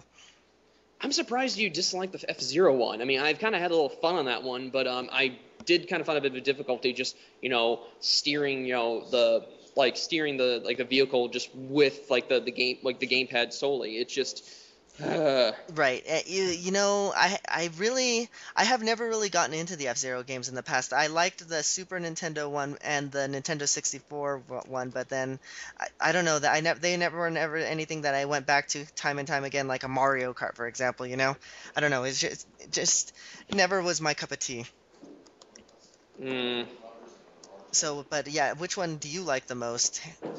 I'm surprised you dislike the F-Zero one. I mean, I've kind of had a little fun on that one, but um, I did kind of find a bit of a difficulty just, you know, steering, you know, the like steering the like the vehicle just with like the the game like the gamepad solely. It's just. Uh, Right. Uh, You, you know, I I really I have never really gotten into the F-Zero games in the past. I liked the Super Nintendo one and the Nintendo sixty-four w- one, but then I, I don't know that I never they never were never anything that I went back to time and time again, like a Mario Kart, for example. You know, I don't know. It's just it just never was my cup of tea. mm, So, but yeah, which one do you like the most?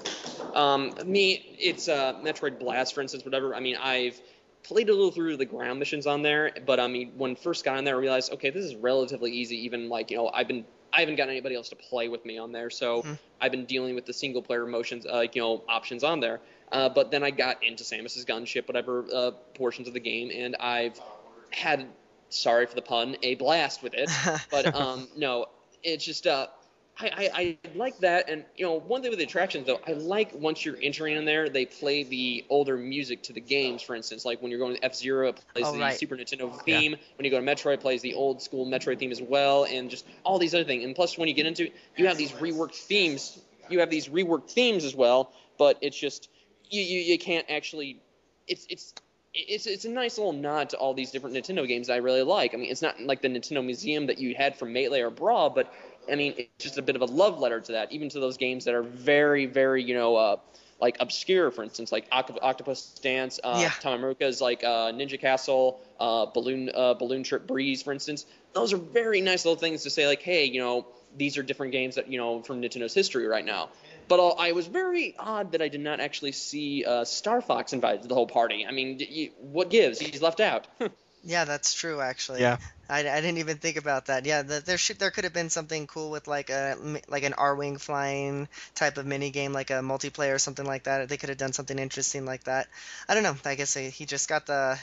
um, me, it's uh, Metroid Blast, for instance, whatever. I mean, I've played a little through the ground missions on there, but I mean, when first got on there, I realized, okay, this is relatively easy. Even like, you know, I've been I haven't got anybody else to play with me on there, so Mhm. I've been dealing with the single player motions, uh, like you know, options on there. Uh, but then I got into Samus's gunship, whatever uh, portions of the game, and I've had, sorry for the pun, a blast with it. But um, no, it's just uh, I, I, I like that, and you know, one thing with the attractions though, I like once you're entering in there, they play the older music to the games. For instance, like when you're going to F-Zero, it plays Oh, the right. Super Nintendo theme. When you go to Metroid, it plays the old school Metroid theme as well, and just all these other things. And plus, when you get into it, you have these reworked themes. You have these reworked themes as well, but it's just you you, you can't actually. It's it's it's it's a nice little nod to all these different Nintendo games that I really like. I mean, it's not like the Nintendo Museum that you had from Melee or Brawl, but I mean, it's just a bit of a love letter to that, even to those games that are very, very, you know, uh, like obscure. For instance, like Oct- Octopus Dance, uh, Yeah. Tamamuka's like uh, Ninja Castle, uh, Balloon uh, Balloon Trip Breeze, for instance. Those are very nice little things to say, like, hey, you know, these are different games that you know from Nintendo's history right now. But uh, I was very odd that I did not actually see uh, Star Fox invited to the whole party. I mean, d- you, what gives? He's left out. Yeah, that's true, actually. Yeah. I, I didn't even think about that. Yeah, the, there should there could have been something cool with like a mi- like an R-wing flying type of mini game, like a multiplayer or something like that. They could have done something interesting like that. I don't know. I guess he, he just got the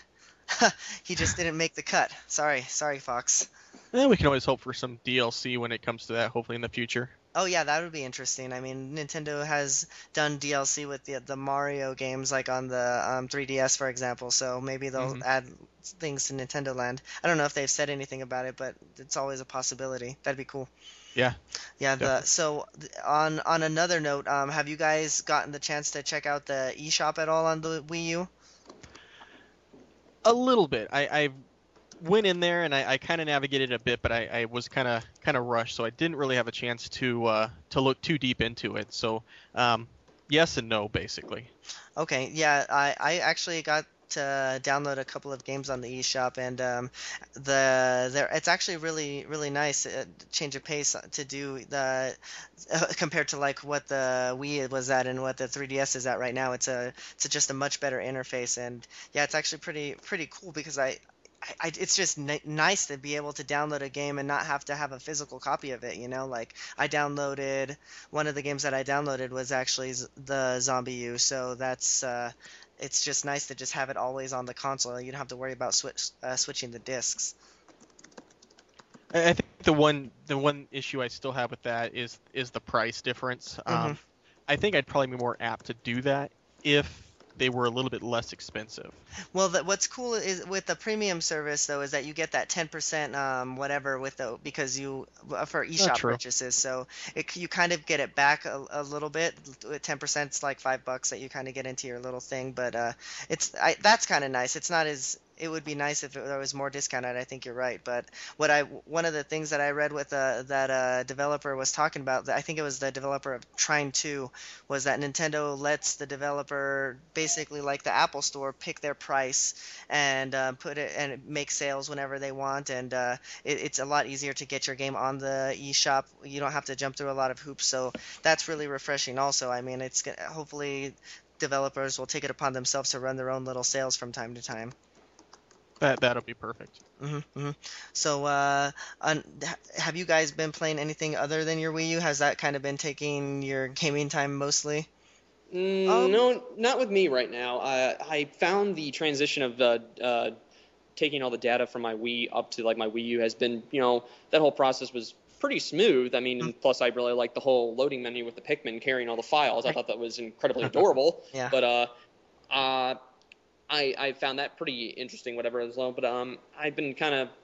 he just didn't make the cut. Sorry, sorry, Fox. Eh, we can always hope for some D L C when it comes to that, hopefully in the future. Oh yeah, that would be interesting. I mean, Nintendo has done D L C with the the Mario games, like on the um, three D S, for example. So maybe they'll Mhm. add things to Nintendo Land. I don't know if they've said anything about it, but it's always a possibility. That'd be cool. Yeah. Yeah. The Definitely. so th- on on another note, um, have you guys gotten the chance to check out the eShop at all on the Wii U? A little bit. I, I went in there and I, I kind of navigated a bit, but I, I was kind of kind of rushed, so I didn't really have a chance to uh, to look too deep into it. So um, yes and no, basically. Okay, yeah, I, I actually got to download a couple of games on the eShop, and um, the there it's actually really really nice uh, change of pace to do the uh, compared to like what the Wii was at and what the three D S is at right now. It's a it's a, just a much better interface, and yeah, it's actually pretty pretty cool because I. I, I, it's just n- nice to be able to download a game and not have to have a physical copy of it. You know, like I downloaded one of the games that I downloaded was actually Z- the Zombie U, so that's uh, it's just nice to just have it always on the console. You don't have to worry about switch uh, switching the discs. I I think the one the one issue I still have with that is is the price difference. hmm Um, I think I'd probably be more apt to do that if they were a little bit less expensive. Well, the, what's cool is with the premium service though is that you get that ten percent um whatever with the because you uh, for Oh, eShop true. purchases, so it you kind of get it back a, a little bit. ten percent is like five bucks that you kind of get into your little thing, but uh it's I, that's kind of nice. It's not as it would be nice if it, there was more discounted. I think you're right, but what I one of the things that I read with uh, that uh, developer was talking about, I think it was the developer of Trine two, was that Nintendo lets the developer basically like the Apple Store pick their price and uh, put it and make sales whenever they want, and uh, it, it's a lot easier to get your game on the eShop. You don't have to jump through a lot of hoops, so that's really refreshing. Also, I mean, it's gonna- hopefully developers will take it upon themselves to run their own little sales from time to time. That that'll be perfect. hmm hmm So, uh, on, ha- have you guys been playing anything other than your Wii U? Has that kind of been taking your gaming time mostly? Mm, Um, no, not with me right now. I I found the transition of uh, uh, taking all the data from my Wii up to like my Wii U has been, you know, that whole process was pretty smooth. I mean, Mm, and plus I really like the whole loading menu with the Pikmin carrying all the files. I right. thought that was incredibly adorable. Yeah. But uh, uh, I I found that pretty interesting, whatever as well. But um, I've been kind of,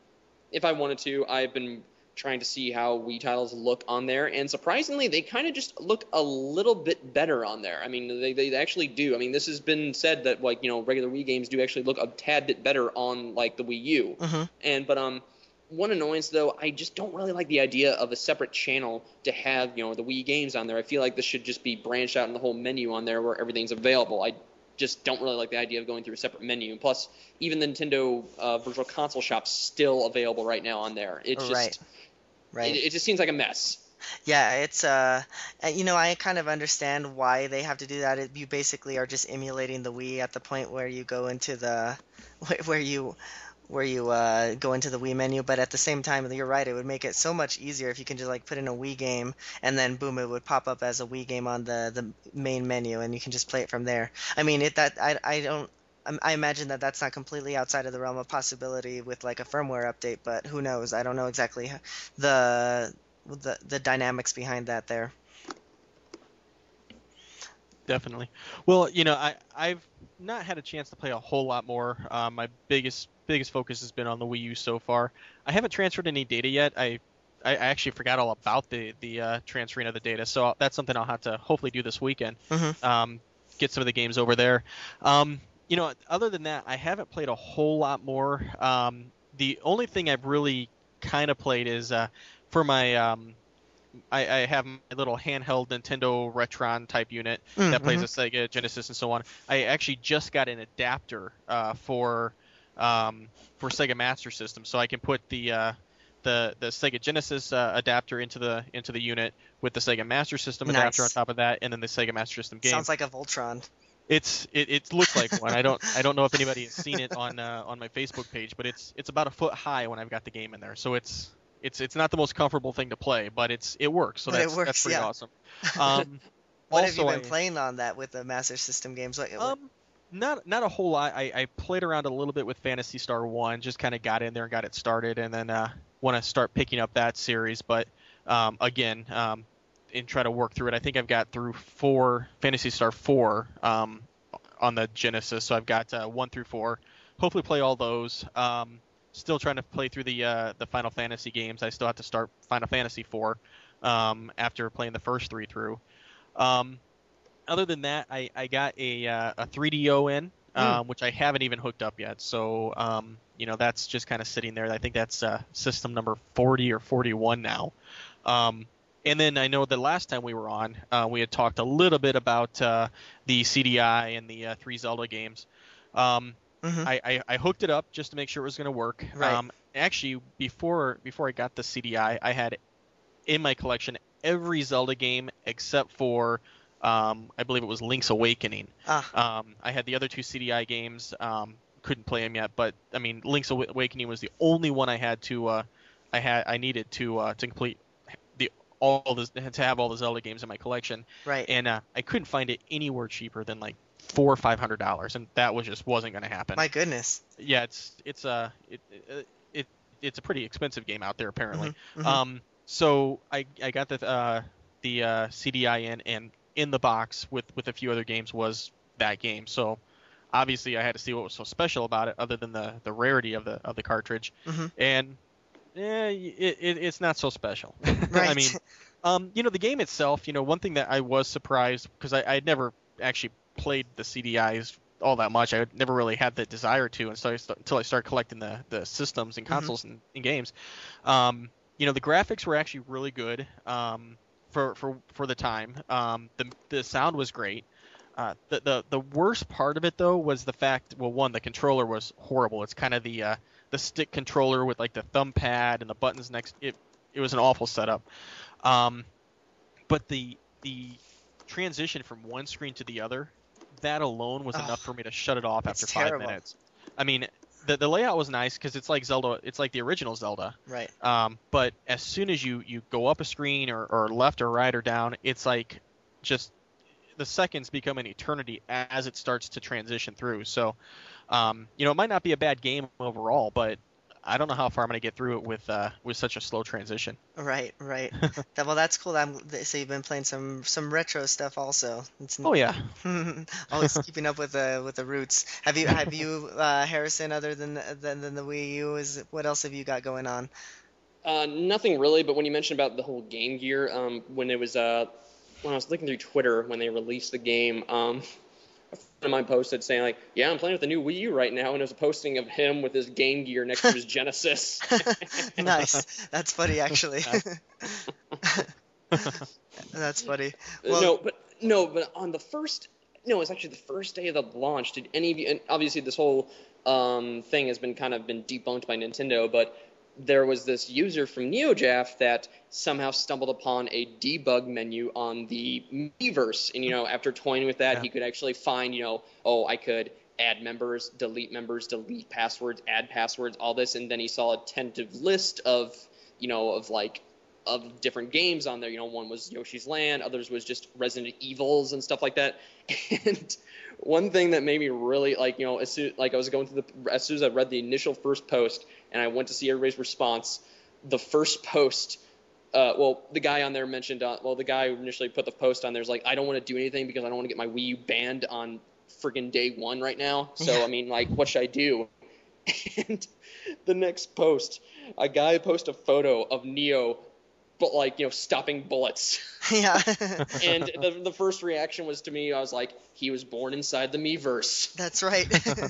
if I wanted to, I've been trying to see how Wii titles look on there, and surprisingly, they kind of just look a little bit better on there. I mean, they, they actually do. I mean, this has been said that like you know regular Wii games do actually look a tad bit better on like the Wii U. hmm And but um, one annoyance though, I just don't really like the idea of a separate channel to have you know the Wii games on there. I feel like this should just be branched out in the whole menu on there where everything's available. I just don't really like the idea of going through a separate menu. Plus, even the Nintendo uh, Virtual Console shop's still available right now on there. It's Right. just it, Right. it just seems like a mess. Yeah, it's uh, uh, you know, I kind of understand why they have to do that. It, you basically are just emulating the Wii at the point where you go into the, wh- where you, where you uh, go into the Wii menu. But at the same time, you're right. It would make it so much easier if you can just like put in a Wii game and then boom, it would pop up as a Wii game on the the main menu, and you can just play it from there. I mean, it that I I don't. I'm- I imagine that that's not completely outside of the realm of possibility with like a firmware update, but who knows? I don't know exactly h- the the the dynamics behind that there. Definitely. Well, you know, I I've not had a chance to play a whole lot more. Uh, my biggest biggest focus has been on the Wii U so far. I haven't transferred any data yet. I I actually forgot all about the the uh, transferring of the data, so that's something I'll have to hopefully do this weekend. hmm Um, get some of the games over there. Um, you know, other than that, I haven't played a whole lot more. Um, the only thing I've really kind of played is uh, for my um, I, I have my little handheld Nintendo Retron type unit that plays Mm-hmm. a Sega Genesis and so on. I actually just got an adapter uh, for um, for Sega Master System, so I can put the uh, the the Sega Genesis uh, adapter into the into the unit with the Sega Master System adapter on Nice. top of that, and then the Sega Master System game. Sounds like a Voltron. It's it, it looks like one. I don't I don't know if anybody has seen it on uh, on my Facebook page, but it's it's about a foot high when I've got the game in there. So it's it's it's not the most comfortable thing to play, but it's it works. So But it that's that's works, pretty yeah. awesome. Um, What have you also been I playing on that with the Master System games? What, what? um not not a whole lot. I, I played around a little bit with Phantasy Star One, just kind of got in there and got it started, and then uh, want to start picking up that series. But um, again, um, and try to work through it. I think I've got through four Phantasy Star Four um, on the Genesis, so I've got uh, one through four. Hopefully, play all those. Um, still trying to play through the uh, the Final Fantasy games. I still have to start Final Fantasy Four um, after playing the first three through. Um, other than that, I, I got a uh, a three D O in, Mm. um, which I haven't even hooked up yet. So um, you know that's just kind of sitting there. I think that's uh, system number forty or forty-one now. Um, and then I know the last time we were on, uh, we had talked a little bit about uh, the C D I and the uh, three Zelda games. Um, hmm I, I, I hooked it up just to make sure it was going to work. Right. Um, actually, before before I got the C D I, I had in my collection every Zelda game except for um, I believe it was Link's Awakening. Ah, Um, I had the other two C D I games, um, couldn't play them yet. But I mean, Link's Awakening was the only one I had to uh, I had I needed to uh, to complete the all the to have all the Zelda games in my collection. Right. And uh, I couldn't find it anywhere cheaper than like four or five hundred dollars, and that was just wasn't going to happen. My goodness. Yeah, it's it's a it, it, it it's a pretty expensive game out there apparently. Mm-hmm, mm-hmm. Um, so I I got the uh, the uh, C D I in, and in the box with with a few other games was that game. So obviously I had to see what was so special about it, other than the, the rarity of the of the cartridge. Mm-hmm. And yeah, it, it it's not so special. Right. I mean, um, you know, the game itself. You know, one thing that I was surprised, because I I'd never actually played the C D Is all that much. I never really had the desire to, and so I st- until I started collecting the the systems and consoles mm-hmm. and, and games. Um, you know, the graphics were actually really good. Um, for for for the time. Um, the the sound was great. Uh, the, the the worst part of it though was the fact, well, one, the controller was horrible. It's kind of the uh, the stick controller with like the thumb pad and the buttons next. It it was an awful setup. Um, but the the transition from one screen to the other, that alone was oh, enough for me to shut it off after five terrible. minutes. I mean, the the layout was nice because it's like Zelda. It's like the original Zelda. Right. Um, but as soon as you, you go up a screen or, or left or right or down, it's like just the seconds become an eternity as it starts to transition through. So, um, you know, it might not be a bad game overall, but I don't know how far I'm going to get through it with uh, with such a slow transition. Right, right. that, well, that's cool. I'm, so you've been playing some, some retro stuff also. It's, oh yeah. Always keeping up with the with the roots. Have you have you uh, Harrison, other than than than the Wii U? Is what else have you got going on? Uh, nothing really. But when you mentioned about the whole Game Gear, um, when it was uh, when I was looking through Twitter when they released the game, um. a friend of mine posted saying like, yeah, I'm playing with the new Wii U right now, and it was a posting of him with his Game Gear next to his Genesis. Nice. That's funny, actually. That's funny. Well, no, but no, but on the first, no, it's actually the first day of the launch. Did any of you? And obviously, this whole um, thing has been kind of been debunked by Nintendo, but there was this user from NeoJaf that somehow stumbled upon a debug menu on the Miiverse. And, you know, after toying with that, yeah. he could actually find, you know, oh, I could add members, delete members, delete passwords, add passwords, all this. And then he saw a tentative list of, you know, of like, of different games on there. You know, one was Yoshi's Land, others was just Resident Evils and stuff like that. And one thing that made me really, like, you know, as soon, like I was going through the, as soon as I read the initial first post and I went to see everybody's response, the first post, uh, well, the guy on there mentioned, uh, well, the guy who initially put the post on there is like, I don't want to do anything because I don't want to get my Wii U banned on friggin' day one right now. So, Yeah. I mean, like, what should I do? And the next post, a guy posted a photo of Neo, but like, you know, stopping bullets. Yeah. And the, the first reaction was to me, I was like, he was born inside the Miiverse. That's right.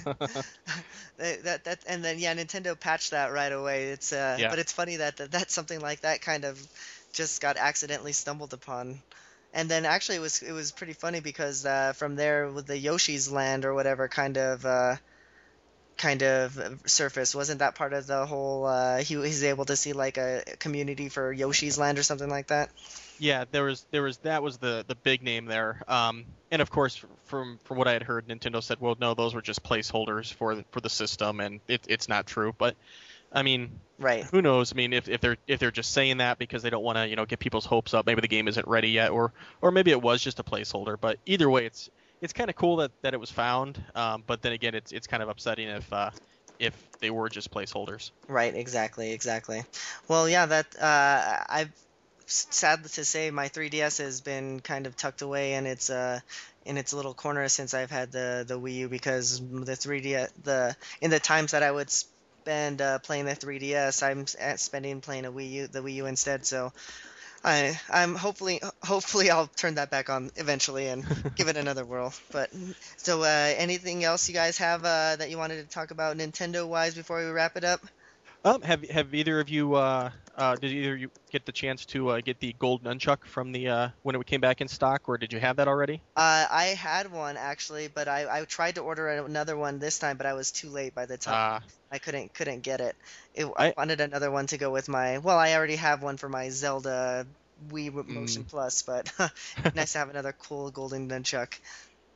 that, that that and then yeah, Nintendo patched that right away. It's uh, Yeah. but it's funny that, that that something like that kind of just got accidentally stumbled upon. And then actually it was it was pretty funny because uh, from there with the Yoshi's Land or whatever kind of uh, kind of surface, wasn't that part of the whole? Uh, he was able to see like a community for Yoshi's Land or something like that. Yeah, there was there was that was the, the big name there, um, and of course from from what I had heard, Nintendo said, well, no, those were just placeholders for the, for the system, and it, it's not true. But I mean, Right. who knows? I mean, if, if they're if they're just saying that because they don't want to, you know, get people's hopes up, maybe the game isn't ready yet, or or maybe it was just a placeholder. But either way, it's it's kind of cool that, that it was found. Um, but then again, it's it's kind of upsetting if uh, if they were just placeholders. Right, exactly, exactly. Well, yeah, that uh, I've sad to say my three D S has been kind of tucked away in its uh in its little corner since I've had the the Wii U, because the three D S the in the times that I would spend uh, playing the three D S, I'm s- spending playing a Wii U the Wii U instead. So I I'm hopefully hopefully I'll turn that back on eventually and give it another whirl. But so uh, anything else you guys have uh, that you wanted to talk about Nintendo wise before we wrap it up? Um, have have either of you uh, uh, did either of you get the chance to uh, get the gold nunchuck from the uh, when it came back in stock, or did you have that already? Uh, I had one actually, but I, I tried to order another one this time, but I was too late by the time Uh, I couldn't couldn't get it. it. I I- wanted another one to go with my. Well, I already have one for my Zelda Wii Motion Mm. Plus, but nice to have another cool golden nunchuck.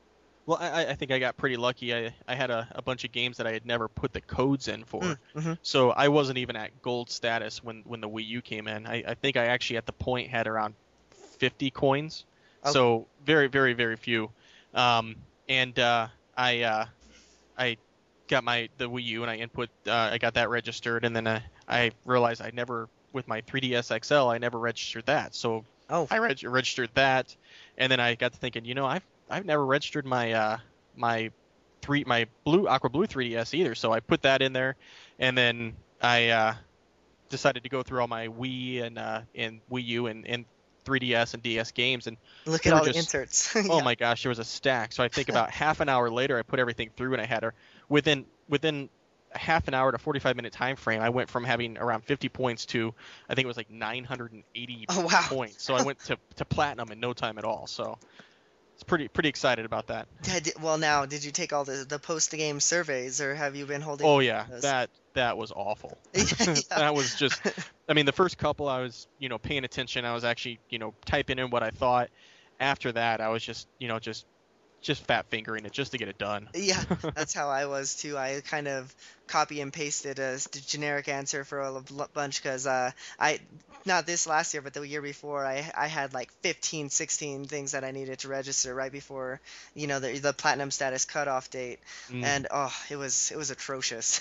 Well, I, I think I got pretty lucky. I, I had a, a bunch of games that I had never put the codes in for. Mm, hmm So I wasn't even at gold status when, when the Wii U came in. I, I think I actually at the point had around fifty coins. Okay. So very, very, very few. Um, and uh, I uh, I got my the Wii U and I input uh, I got that registered, and then uh, I realized I never with my three D S X L I never registered that. So Oh, I reg- registered that, and then I got to thinking, you know, I've I've never registered my uh, my three my blue Aqua Blue three D S either. So I put that in there, and then I uh, decided to go through all my Wii and uh, and Wii U and, and three D S and D S games, and look they at were all the just inserts. oh Yeah. my gosh, there was a stack. So I think about half an hour later, I put everything through, and I had a within within a half an hour to forty-five minute time frame, I went from having around fifty points to I think it was like nine hundred eighty Oh, wow. points. So I went to, to platinum in no time at all. So it's pretty pretty excited about that. Yeah, di- Well, now, did you take all the, the post-game surveys, or have you been holding Oh yeah, those? that that was awful. Yeah. That was just I mean, the first couple I was, you know, paying attention. I was actually, you know, typing in what I thought. After that, I was just, you know, just just fat fingering it just to get it done. Yeah, that's how I was too. I kind of copy and pasted a s- generic answer for a l- bunch because uh, I, not this last year, but the year before, I I had like fifteen, sixteen things that I needed to register right before, you know, the the platinum status cutoff date, Mm. and oh, it was it was atrocious.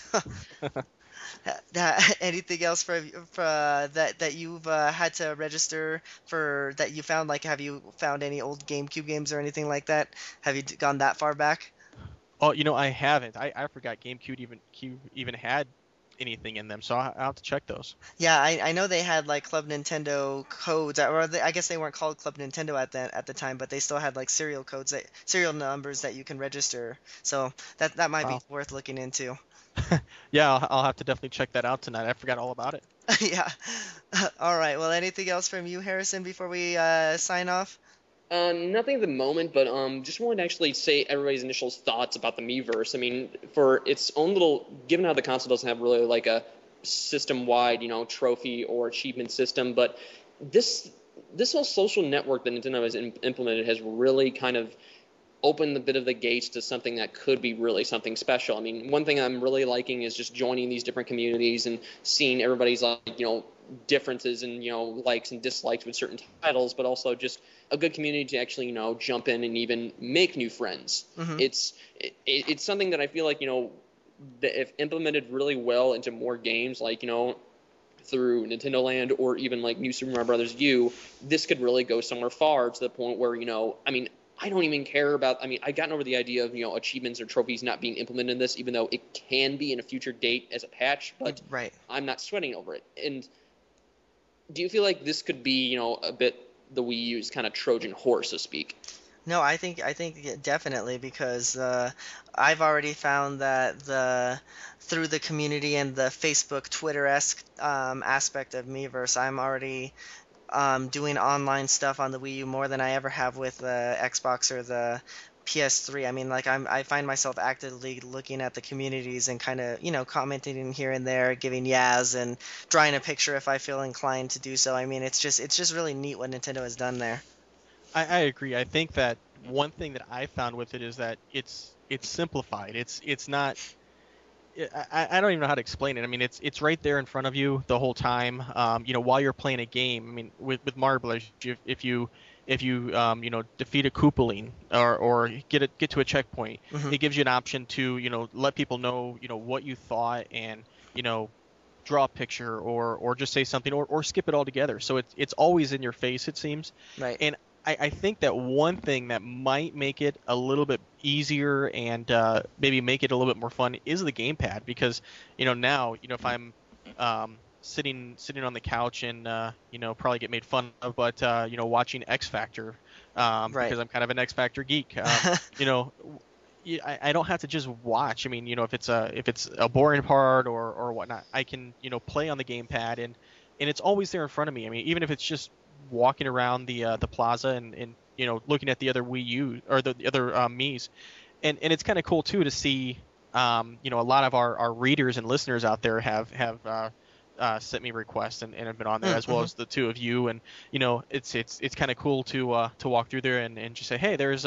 That, anything else for, for uh, that that you've uh, had to register for that you found? Like, have you found any old GameCube games or anything like that? Have you d- gone that far back? Oh, you know, I haven't. I, I forgot GameCube even Cube even had anything in them, so I, I'll have to check those. Yeah, I, I know they had like Club Nintendo codes, or they, I guess they weren't called Club Nintendo at that at the time, but they still had like serial codes that serial numbers that you can register. So that that might be Wow. worth looking into. Yeah, I'll, I'll have to definitely check that out tonight. I forgot all about it. Yeah. All right. Well, anything else from you, Harrison, before we uh, sign off? Uh, nothing at the moment, but um, just wanted to actually say everybody's initial thoughts about the Miiverse. I mean, for its own little, given how the console doesn't have really like a system-wide, you know, trophy or achievement system, but this this whole social network that Nintendo has im- implemented has really kind of opened a bit of the gates to something that could be really something special. I mean, one thing I'm really liking is just joining these different communities and seeing everybody's, like, you know, differences and, you know, likes and dislikes with certain titles, but also just a good community to actually, you know, jump in and even make new friends. Mhm. It's it, it's something that I feel like, you know, that if implemented really well into more games, like, you know, through Nintendo Land or even like New Super Mario Brothers U, this could really go somewhere far to the point where, you know, I mean, I don't even care about, I mean, I've gotten over the idea of, you know, achievements or trophies not being implemented in this, even though it can be in a future date as a patch, but Right. I'm not sweating over it. And do you feel like this could be, you know, a bit the Wii U's kind of Trojan horse, so to speak? No, I think I think yeah, definitely because uh, I've already found that the through the community and the Facebook, Twitter-esque um, aspect of Miiverse, I'm already um, doing online stuff on the Wii U more than I ever have with the Xbox or the P S three. I mean, like I'm I find myself actively looking at the communities and kind of, you know, commenting here and there, giving yas and drawing a picture if I feel inclined to do so. I mean, it's just it's just really neat what Nintendo has done there. I, I agree. I think that one thing that I found with it is that it's it's simplified. It's it's not. I, I don't even know how to explain it. I mean, it's it's right there in front of you the whole time. Um, you know, while you're playing a game. I mean, with with Mario Brothers, if, if you if you um, you know defeat a Koopaling or or get a, get to a checkpoint, Mhm. it gives you an option to you know let people know you know what you thought and you know draw a picture or or just say something or, or skip it altogether. So it's it's always in your face, it seems. Right. And I, I think that one thing that might make it a little bit easier and uh, maybe make it a little bit more fun is the gamepad because you know now you know if I'm um, sitting sitting on the couch and uh, you know probably get made fun of, but uh, you know watching X Factor um, Right. because I'm kind of an X Factor geek. Um, you know, y- I, I don't have to just watch. I mean, you know, if it's a if it's a boring part or or whatnot, I can you know play on the gamepad and and it's always there in front of me. I mean, even if it's just walking around the uh, the plaza and, and you know looking at the other Wii U or the, the other um, Mii's, and and it's kind of cool too to see um, you know a lot of our, our readers and listeners out there have have uh, uh, sent me requests and, and have been on there Mm, as well mhm. as the two of you and you know it's it's it's kind of cool to uh, to walk through there and, and just say hey there's uh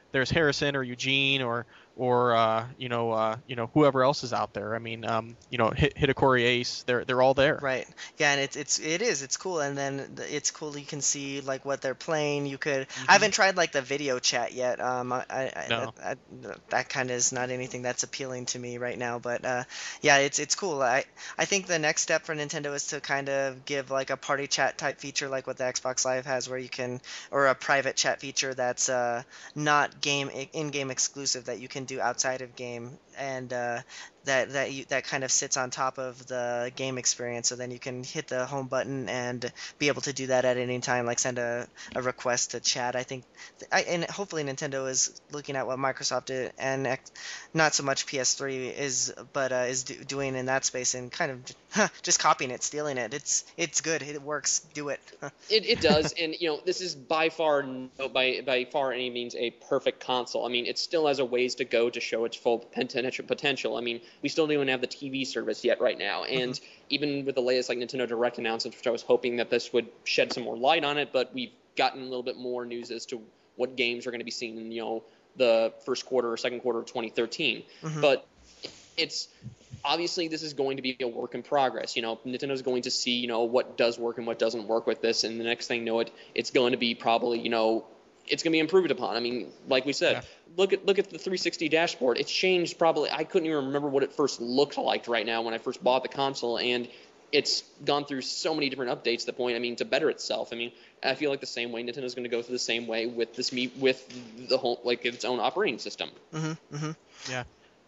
there's Harrison or Eugene or or uh, you know uh, you know whoever else is out there. I mean, um, you know, Hit- Hidakori Ace, they're they're all there. Right. Yeah, and it's it's it is it's cool, and then th- it's cool you can see like what they're playing. You could I haven't tried like the video chat yet. Um, I, I, No. I, I that kind of is not anything that's appealing to me right now. But uh, yeah, it's it's cool. I I think the next step for Nintendo is to kind of give like a party chat type feature like what the Xbox Live has, where you can or a private chat feature that's uh not game in-game exclusive that you can do outside of game, and uh, that that you, that kind of sits on top of the game experience. So then you can hit the home button and be able to do that at any time, like send a, a request to chat. I think, I, and hopefully Nintendo is looking at what Microsoft did and X, not so much P S three is, but uh, is do, doing in that space and kind of just copying it, stealing it. It's it's good. It works. Do it. It, it does, and you know this is by far no, by by far any means a perfect console. I mean, it still has a ways to go to show its full potential. Potential. I mean, we still don't even have the T V service yet right now, and mm-hmm. even with the latest like Nintendo Direct announcements, which I was hoping that this would shed some more light on it, but we've gotten a little bit more news as to what games are going to be seen in you know the first quarter or second quarter of twenty thirteen. Mm-hmm. But it's obviously this is going to be a work in progress. You know, Nintendo's going to see, you know, what does work and what doesn't work with this, and the next thing you know it, it's going to be probably, you know, it's going to be improved upon. I mean, like we said, yeah. look at look at the three sixty dashboard. It's changed probably. I couldn't even remember what it first looked like right now when I first bought the console, and it's gone through so many different updates to the point, I mean, to better itself. I mean, I feel like the same way Nintendo's going to go through the same way with this me with the whole like its own operating system. Mm-hmm. Mm-hmm. Yeah.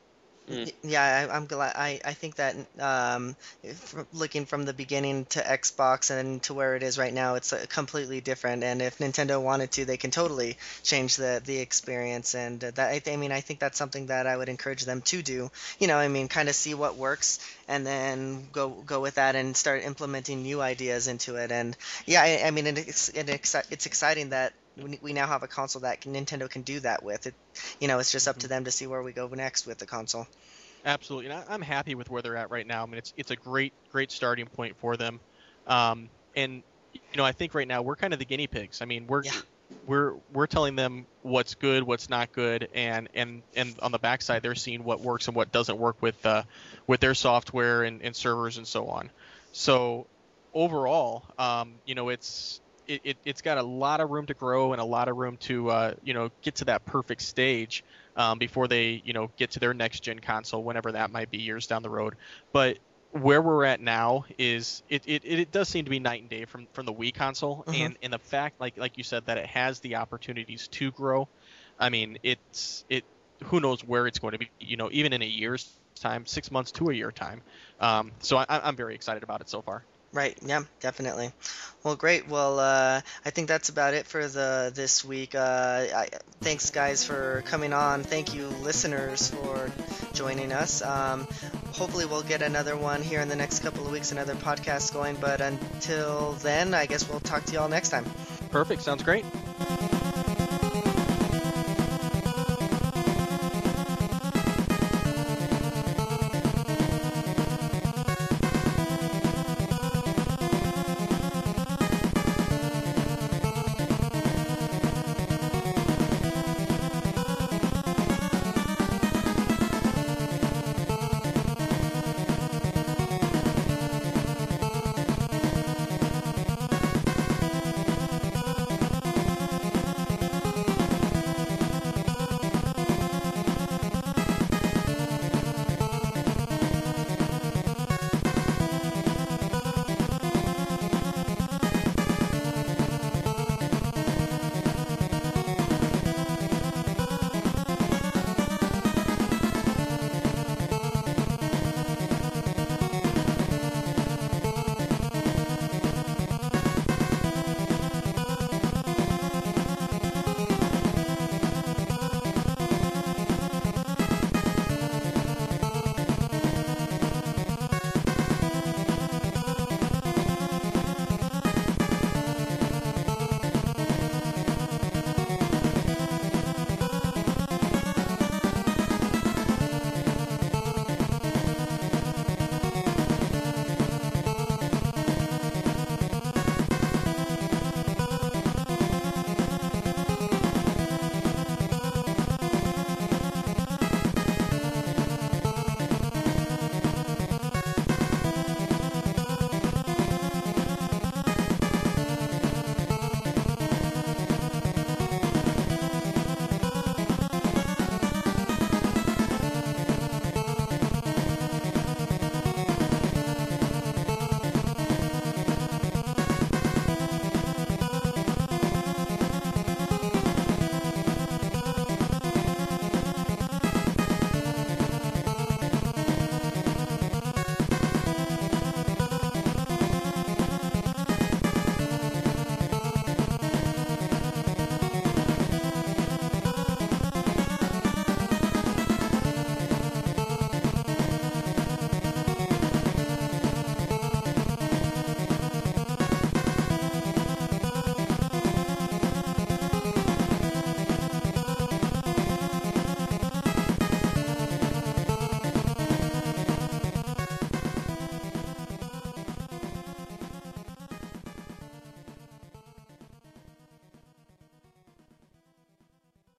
Mm. Yeah, I, I'm glad. I, I think that um, if, looking from the beginning to Xbox and to where it is right now, it's uh, completely different. And if Nintendo wanted to, they can totally change the, the experience. And uh, that I, th- I mean, I think that's something that I would encourage them to do. You know, I mean, kind of see what works and then go go with that and start implementing new ideas into it. And yeah, I, I mean, it's it, it's exciting that we now have a console that can, Nintendo can do that with. It, you know, it's just up to them to see where we go next with the console. Absolutely, and I'm happy with where they're at right now. I mean, it's it's a great great starting point for them, um, and you know, I think right now we're kind of the guinea pigs. I mean, we're yeah. we're we're telling them what's good, what's not good, and and and on the backside they're seeing what works and what doesn't work with uh, with their software and, and servers and so on. So overall, um, you know, it's It, it, it's got a lot of room to grow and a lot of room to, uh, you know, get to that perfect stage um, before they, you know, get to their next gen console, whenever that might be years down the road. But where we're at now is it, it, it does seem to be night and day from, from the Wii console. Mm-hmm. And, and the fact, like like you said, that it has the opportunities to grow. I mean, it's it. Who knows where it's going to be, you know, even in a year's time, six months to a year time. Um, so I, I'm very excited about it so far. Right. Yeah, definitely. Well, great. Well, uh, I think that's about it for the this week. Uh, I, thanks, guys, for coming on. Thank you, listeners, for joining us. Um, hopefully, we'll get another one here in the next couple of weeks, another podcast going. But until then, I guess we'll talk to you all next time. Perfect. Sounds great.